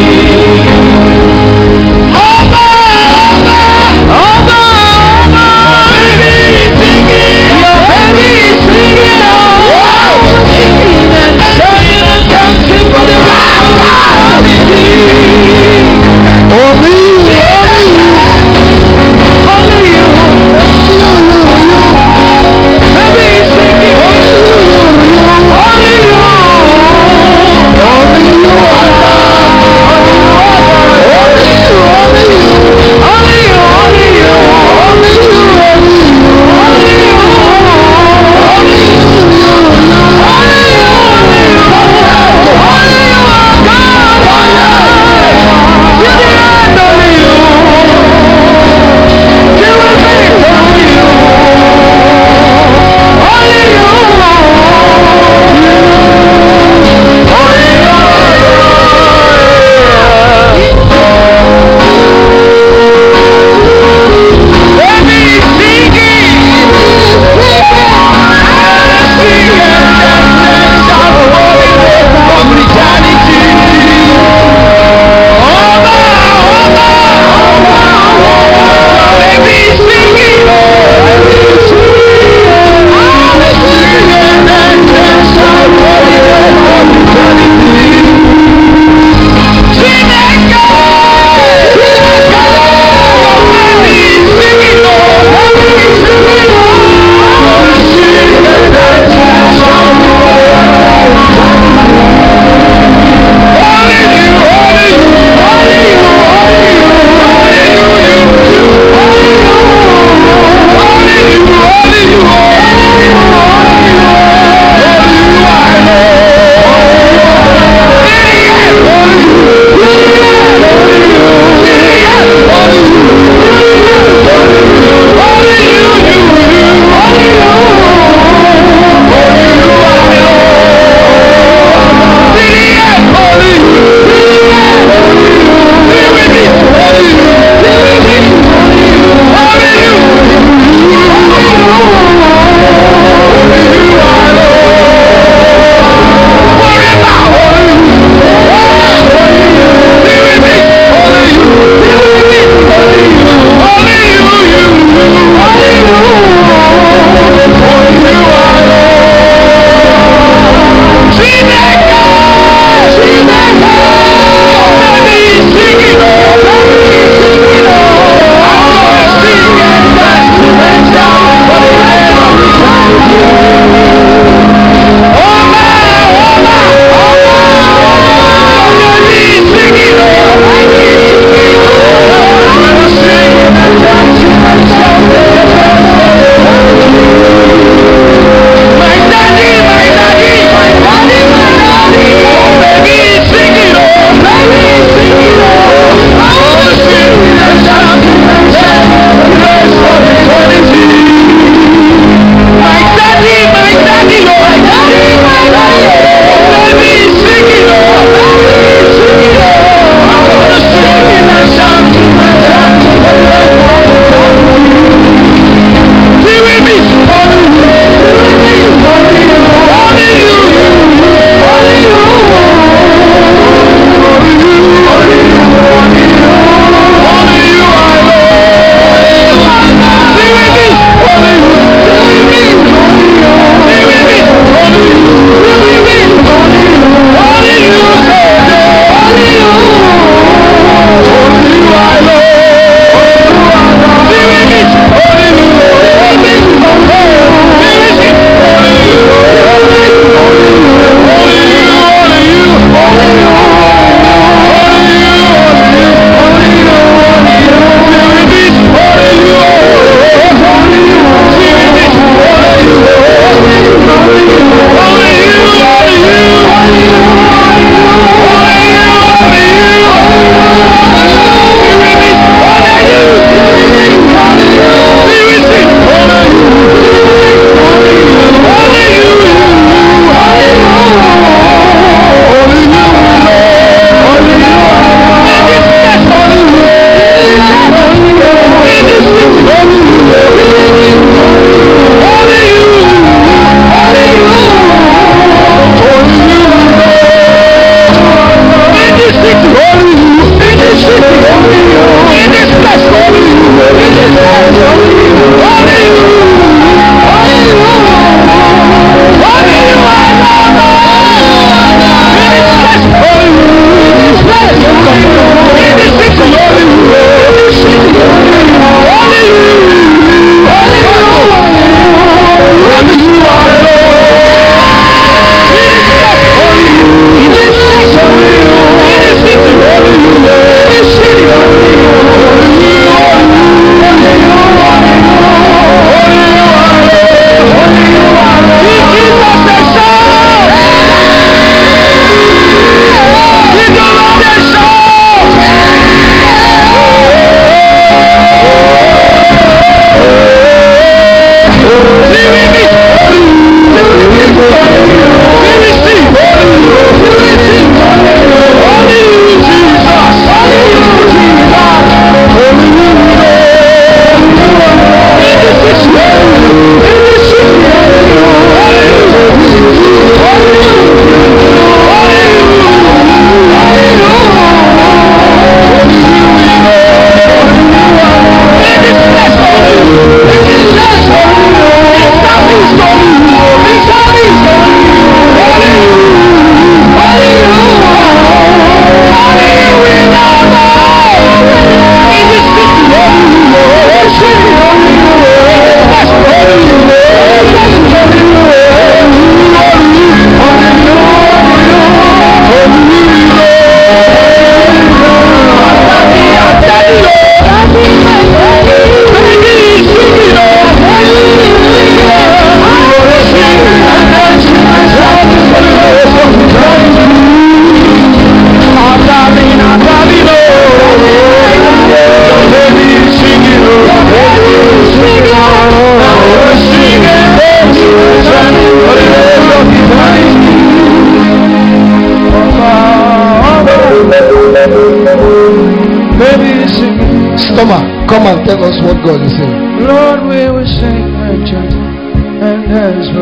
come and tell us what God is saying. Lord, we will sing and chant and dance